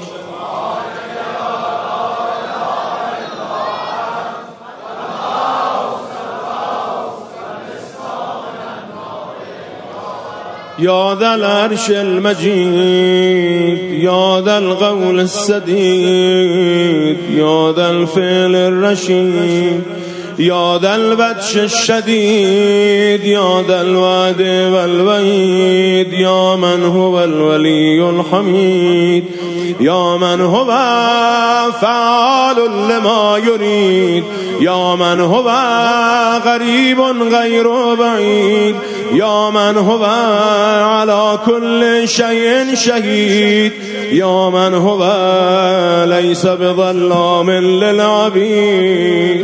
يا ذا العرش المجيد يا ذا القول السديد يا ذا الفعل الرشيد يا ذا البطش الشديد يا ذا الوعد والوعيد يا من هو الولي الحميد يا من هو فعال لما يريد يا من هو قريب غير بعيد يا من هو على كل شيء شهيد يا من هو ليس بظلام للعبيد.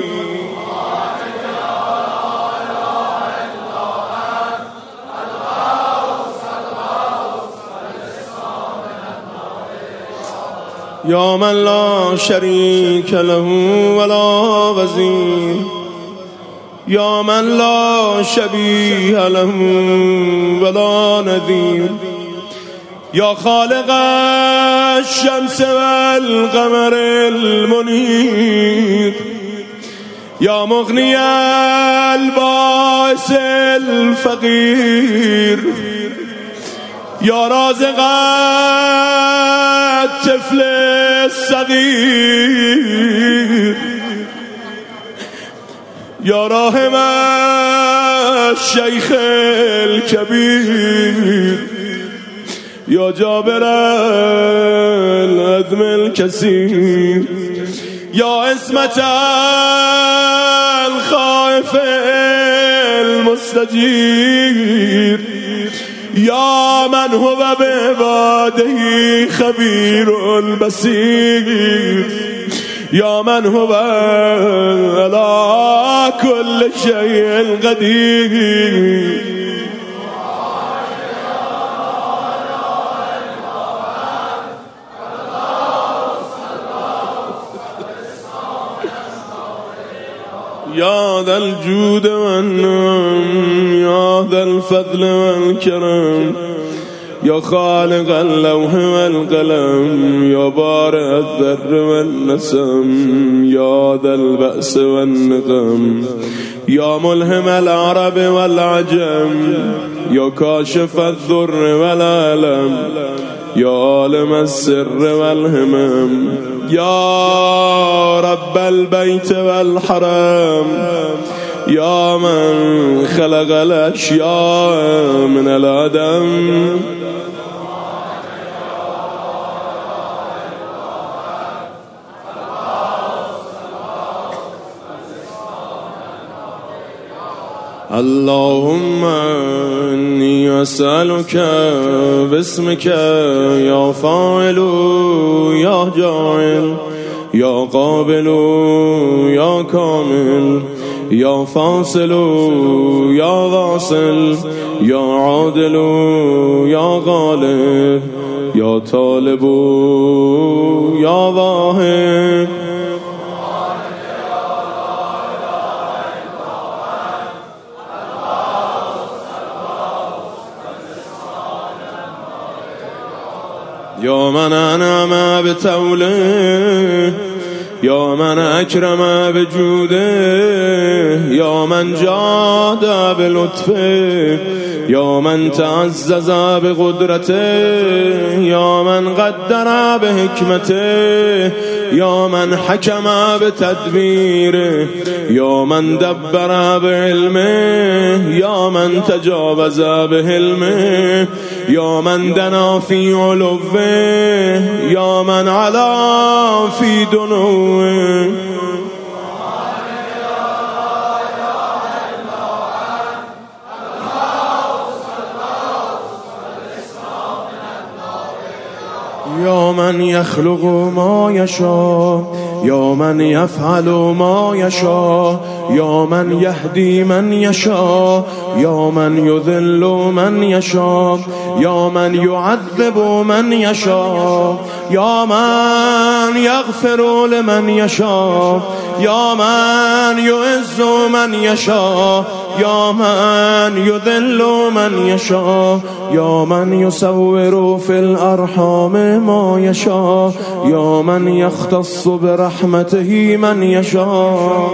يا من لا شريك له ولا وزير يا من لا شبيه له ولا نذير يا خالق الشمس والقمر المنير يا مغني البائس الفقير يا رازق الطفل الصغير يا راحم الشيخ الكبير يا جابر العظم الكثير يا عصمة الخائف المستجير يا من هو بعباده خبير البصير يا من هو على كل شيء قدير. يا ذا الجود والنعم يا ذا الفضل والكرم يا خالق اللوح والقلم يا بارئ الذر والنسم يا ذا البأس والنقم يا ملهم العرب والعجم يا كاشف الضر والألم يا عالم السر والهمم يا رب البيت والحرم يا من خلق الأشياء من العدم اللهم إني أسألك باسمك يا فاعل يا جاعل يا قابل يا كامل يا فاصل يا واصل يا عادل يا غالب يا طالب يا واهب يا من أنعم بتوله يا من أكرم بجوده يا من جاد بلطفه يا من تعزز بقدرته يا من قدر بحكمته يا من حكم بتدبيره يا من دبر بعلمه يا من تجاوز بحلمه يا من دنا في علوه يا من علا في دنوه يا من يخلق ما يشاء يا من يفعل ما يشاء يا من يهدي من يشاء يا من يذل من يشاء يا من يعذب من يشاء يا من يغفر لمن يشاء يا من يعز من يشاء يا من يذل من يشاء يا من يصور في الأرحام ما يشاء يا من يختص برحمته من يشاء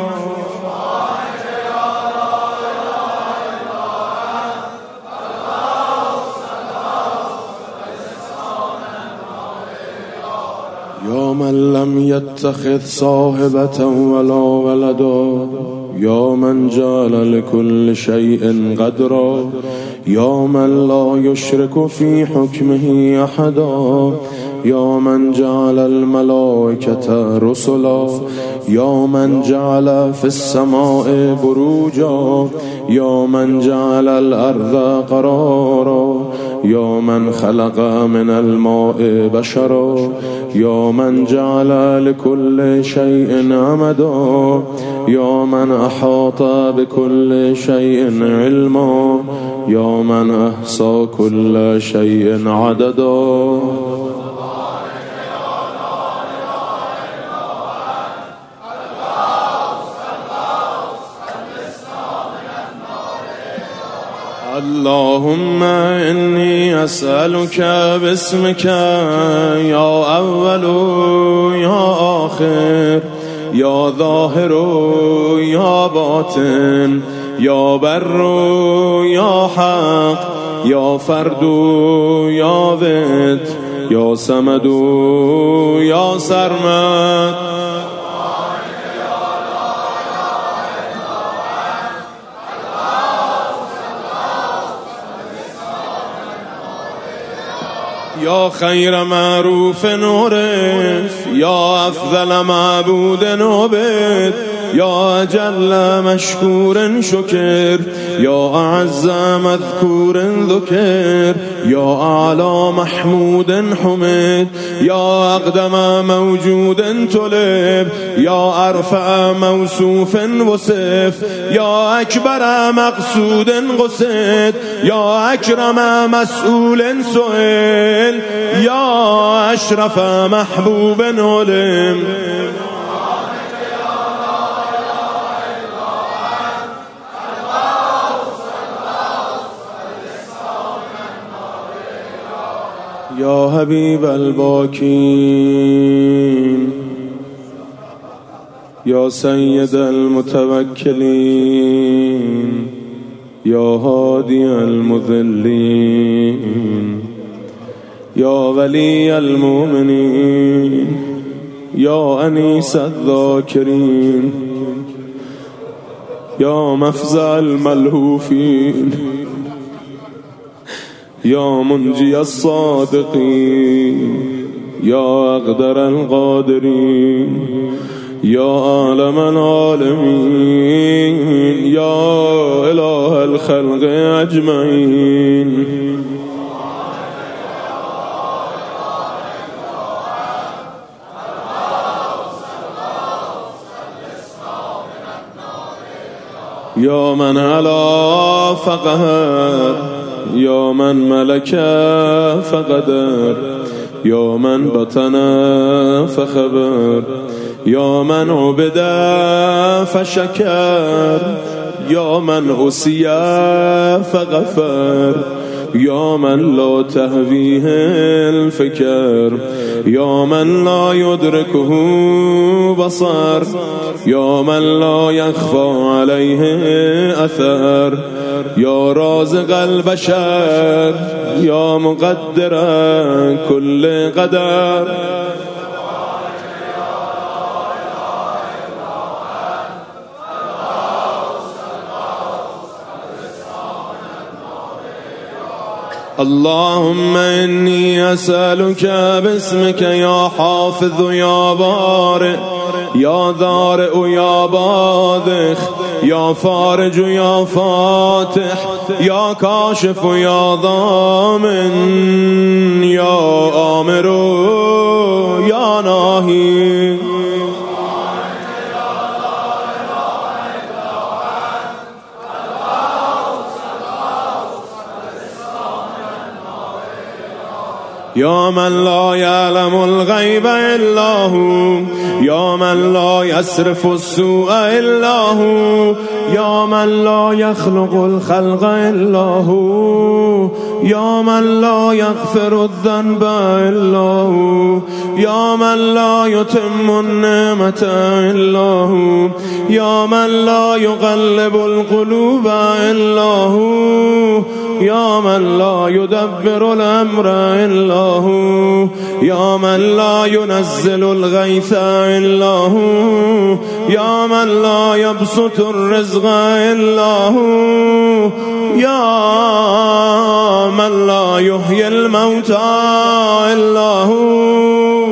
يا من لم يتخذ صاحبة ولا ولدا يا من جعل لكل شيء قدرا يا من لا يشرك في حكمه أحدا يا من جعل الملائكة رسلا يا من جعل في السماء بروجا يا من جعل الأرض قرارا يا من خلق من الماء بشرا يا من جعل لكل شيء عمدا يا من أحاط بكل شيء علما يا من أحصى كل شيء عددا اللهم إني أسألك باسمك يا أول يا آخر يا ظاهر يا باطن يا بر يا حق يا فرد يا ود يا صمد يا سرمد يا خير معروف عرف يا أفضل معبود عبد يا أجل مشكور شكر يا أعز مذكور ذكر يا أعلى محمود حمد يا أقدم موجود طلب يا أرفع موصوف وصف يا أكبر مقصود قصد يا أكرم مسؤول سئل يا أشرف محبوب علم يا حبيب الباكين يا سيد المتوكلين يا هادي المذلين يا ولي المؤمنين يا أنيس الذاكرين يا مفزع الملهوفين يا منجي الصادقين يا أقدر القادرين يا عالم العالمين يا إله الخلق أجمعين يا من علا فقهر يا من ملك فقدر يا من بطن فخبر يا من عبد فشكر يا من أسي فغفر يا من لا تهويه الفكر يا من لا يدركه بصر يا من لا يخفى عليه أثر يا رازق البشر يا مقدر كل قدر اللهم إني أسألك باسمك يا حافظ يا بارئ يا ذارئ يا باذخ يا فارج يا فاتح يا كاشف يا ضامن يا آمر يا ناهي يا من لا يعلم الغيب إلا هو يا من لا يصرف السوء إلا هو يا من لا يخلق الخلق إلا هو يا من لا يغفر الذنب إلا هو يا من لا يتم النعمة إلا هو يا من لا يقلب القلوب إلا هو يا من لا يدبر الأمر إلا هو يا من لا ينزل الغيث إلا هو يا من لا يبسط الرزق إلا هو يا من لا يحيي الموتى إلا هو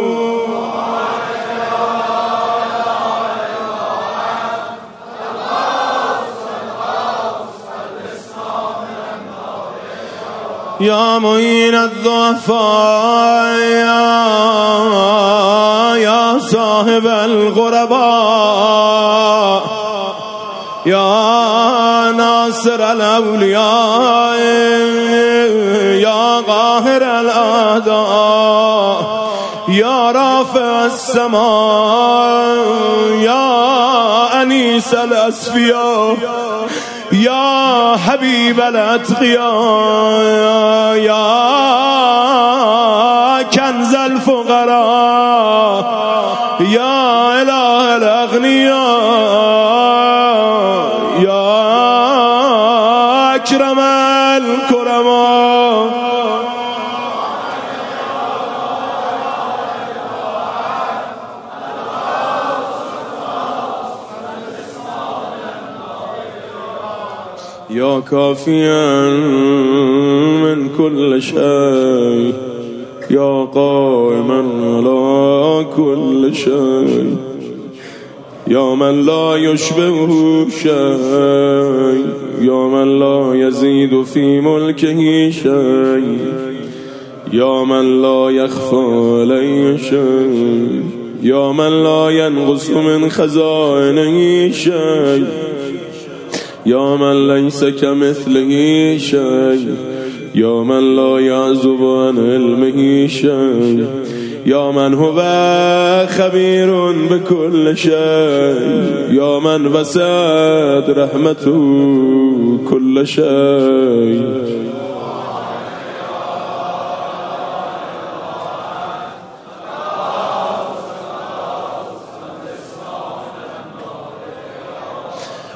يا معين الضعفاء يا صاحب الغرباء يا ناصر الأولياء يا قاهر الأعداء يا رافع السماء يا أنيس الأسفياء يا حبيب الأتقياء يا كنز الفقراء يا إله الأغنياء يا أكرم الكرماء يا كافيا من كل شيء يا قائما على كل شيء يا من لا يشبهه شيء يا من لا يزيد في ملكه شيء يا من لا يخفى عليه شيء يا من لا ينقص من خزائنه شيء يا من ليس كمثله شيء يا من لا يعزب عن علمه شيء يا من هو خبير بكل شيء يا من وسعت رحمته كل شيء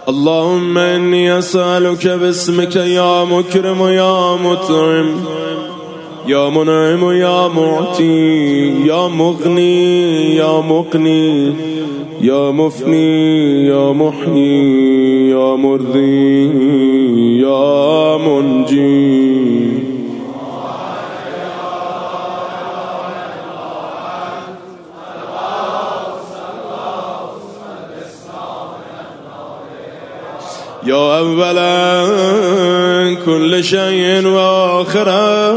اللهم إني أسألك باسمك يا مكرم يا مطعم يا منعم يا معطي يا مغني يا مقني يا مفني يا محيي يا مرضي يا منجي يا أولا كل شيء وآخرا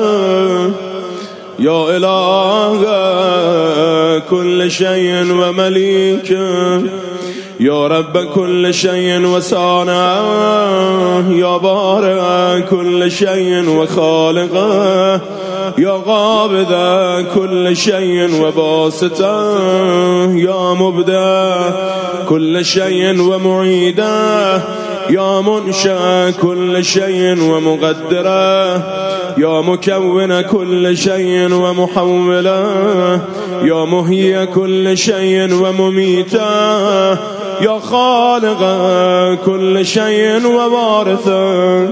يا إله كل شيء ومليكا يا رب كل شيء وصانعا يا بارئ كل شيء وخالقا يا قابض كل شيء وباسطا يا مبدع كل شيء ومعيدا يا منشأ كل شيء ومقدرا يا مكون كل شيء ومحولا يا محيي كل شيء ومميتا يا خالق كل شيء ووارثا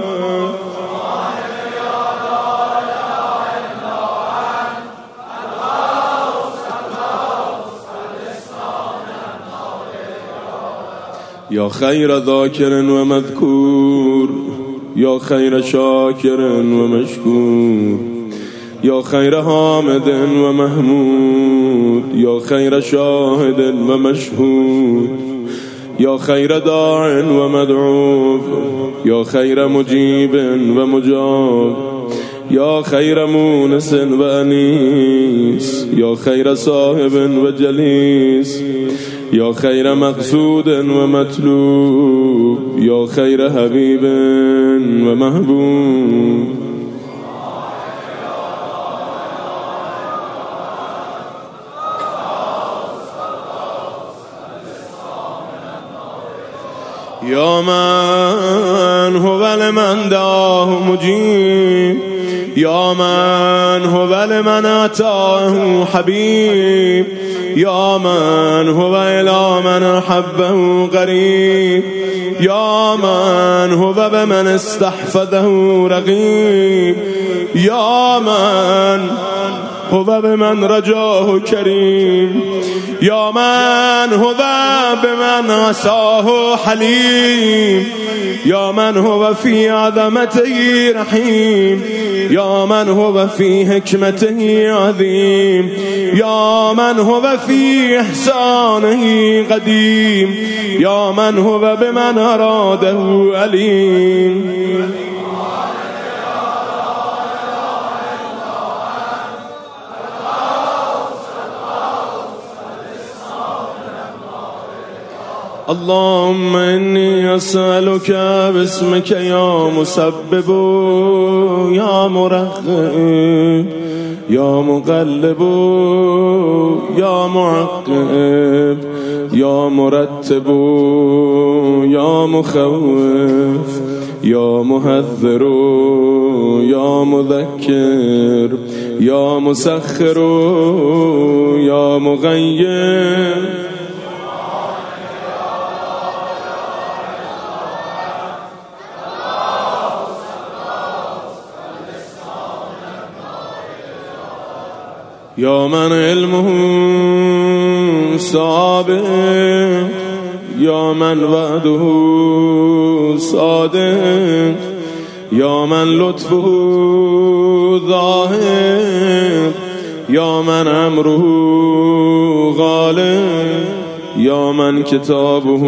يا خير ذاكر ومذكور يا خير شاكر ومشكور يا خير حامد ومحمود يا خير شاهد ومشهود يا خير داع ومدعو يا خير مجيب ومجاب يا خير مونس وأنيس يا خير صاحب وجليس يا خير مقصود ومطلوب يا خير حبيب ومحبوب يا من هو لمن دعاه مجيب يا من هو لمن أتاه حبيب يا من هو إلى من أحبه قريب يا من هو بمن استحفظه رقيب يا من هو بمن رجاه كريم يا من هو بمن عصاه حليم يا من هو في عظمته رحيم يا من هو في حكمته عظيم يا من هو في إحسانه قديم يا من هو بمن أراده أليم اللهم إني أسألك باسمك يا مسبب يا مرغب يا مقلب يا معقب يا مرتب يا مخوف يا مهذر يا مذكر يا مسخر يا مغير يا من علمه سابق يا من وعده صادق يا من لطفه ظاهر يا من أمره غالب يا من كتابه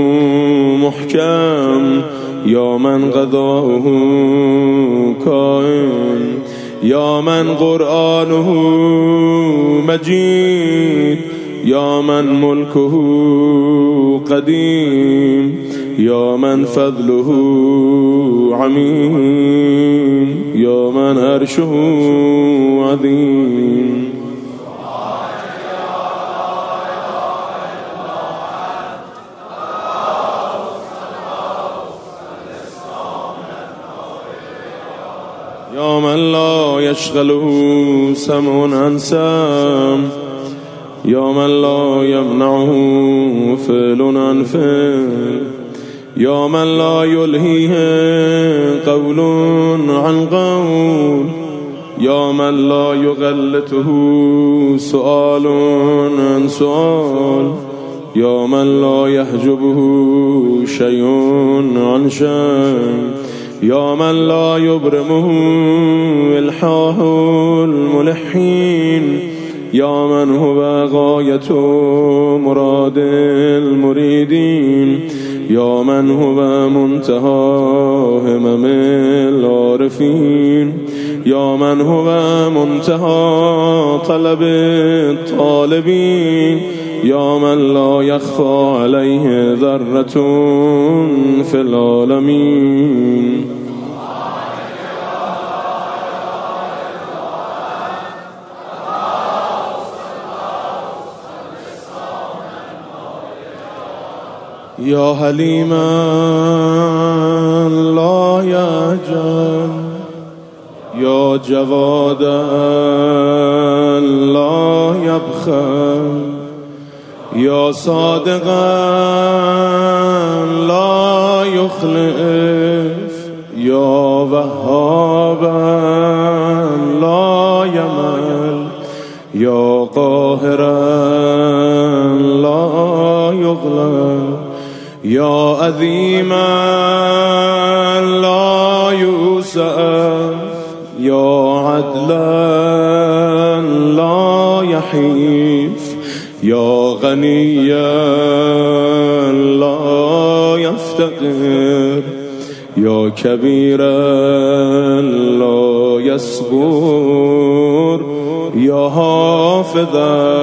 محكم يا من قضاؤه قائم يا من قرآنه مجيد يا من ملكه قديم يا من فضله عميم يا من عرشه عظيم يا من لا يشغله سمع عن سمع يا من لا يمنعه فعل عن فعل يا من لا يلهيه قول عن قول، يا من لا يغلطه سؤال عن سؤال، يا من لا يحجبه شيء عن شيء، يا من لا يبرمه إلحاح الملحين، يا من هو غاية مراد المريدين، يا من هو منتهى همم العارفين، يا من هو منتهى طلب الطالبين، يا من لا يخفى عليه ذرة في العالمين. يا حليما لا يعجل، يا جوادا لا يبخل، يا صادقا لا يخلف، يا وهابا لا يمل، يا قاهرا لا يغلب، يا عظيما لا يوسف، يا عدلا لا يحيف، يا غنيا لا يفتقر، يا كبيرا لا يصغر، يا حافظا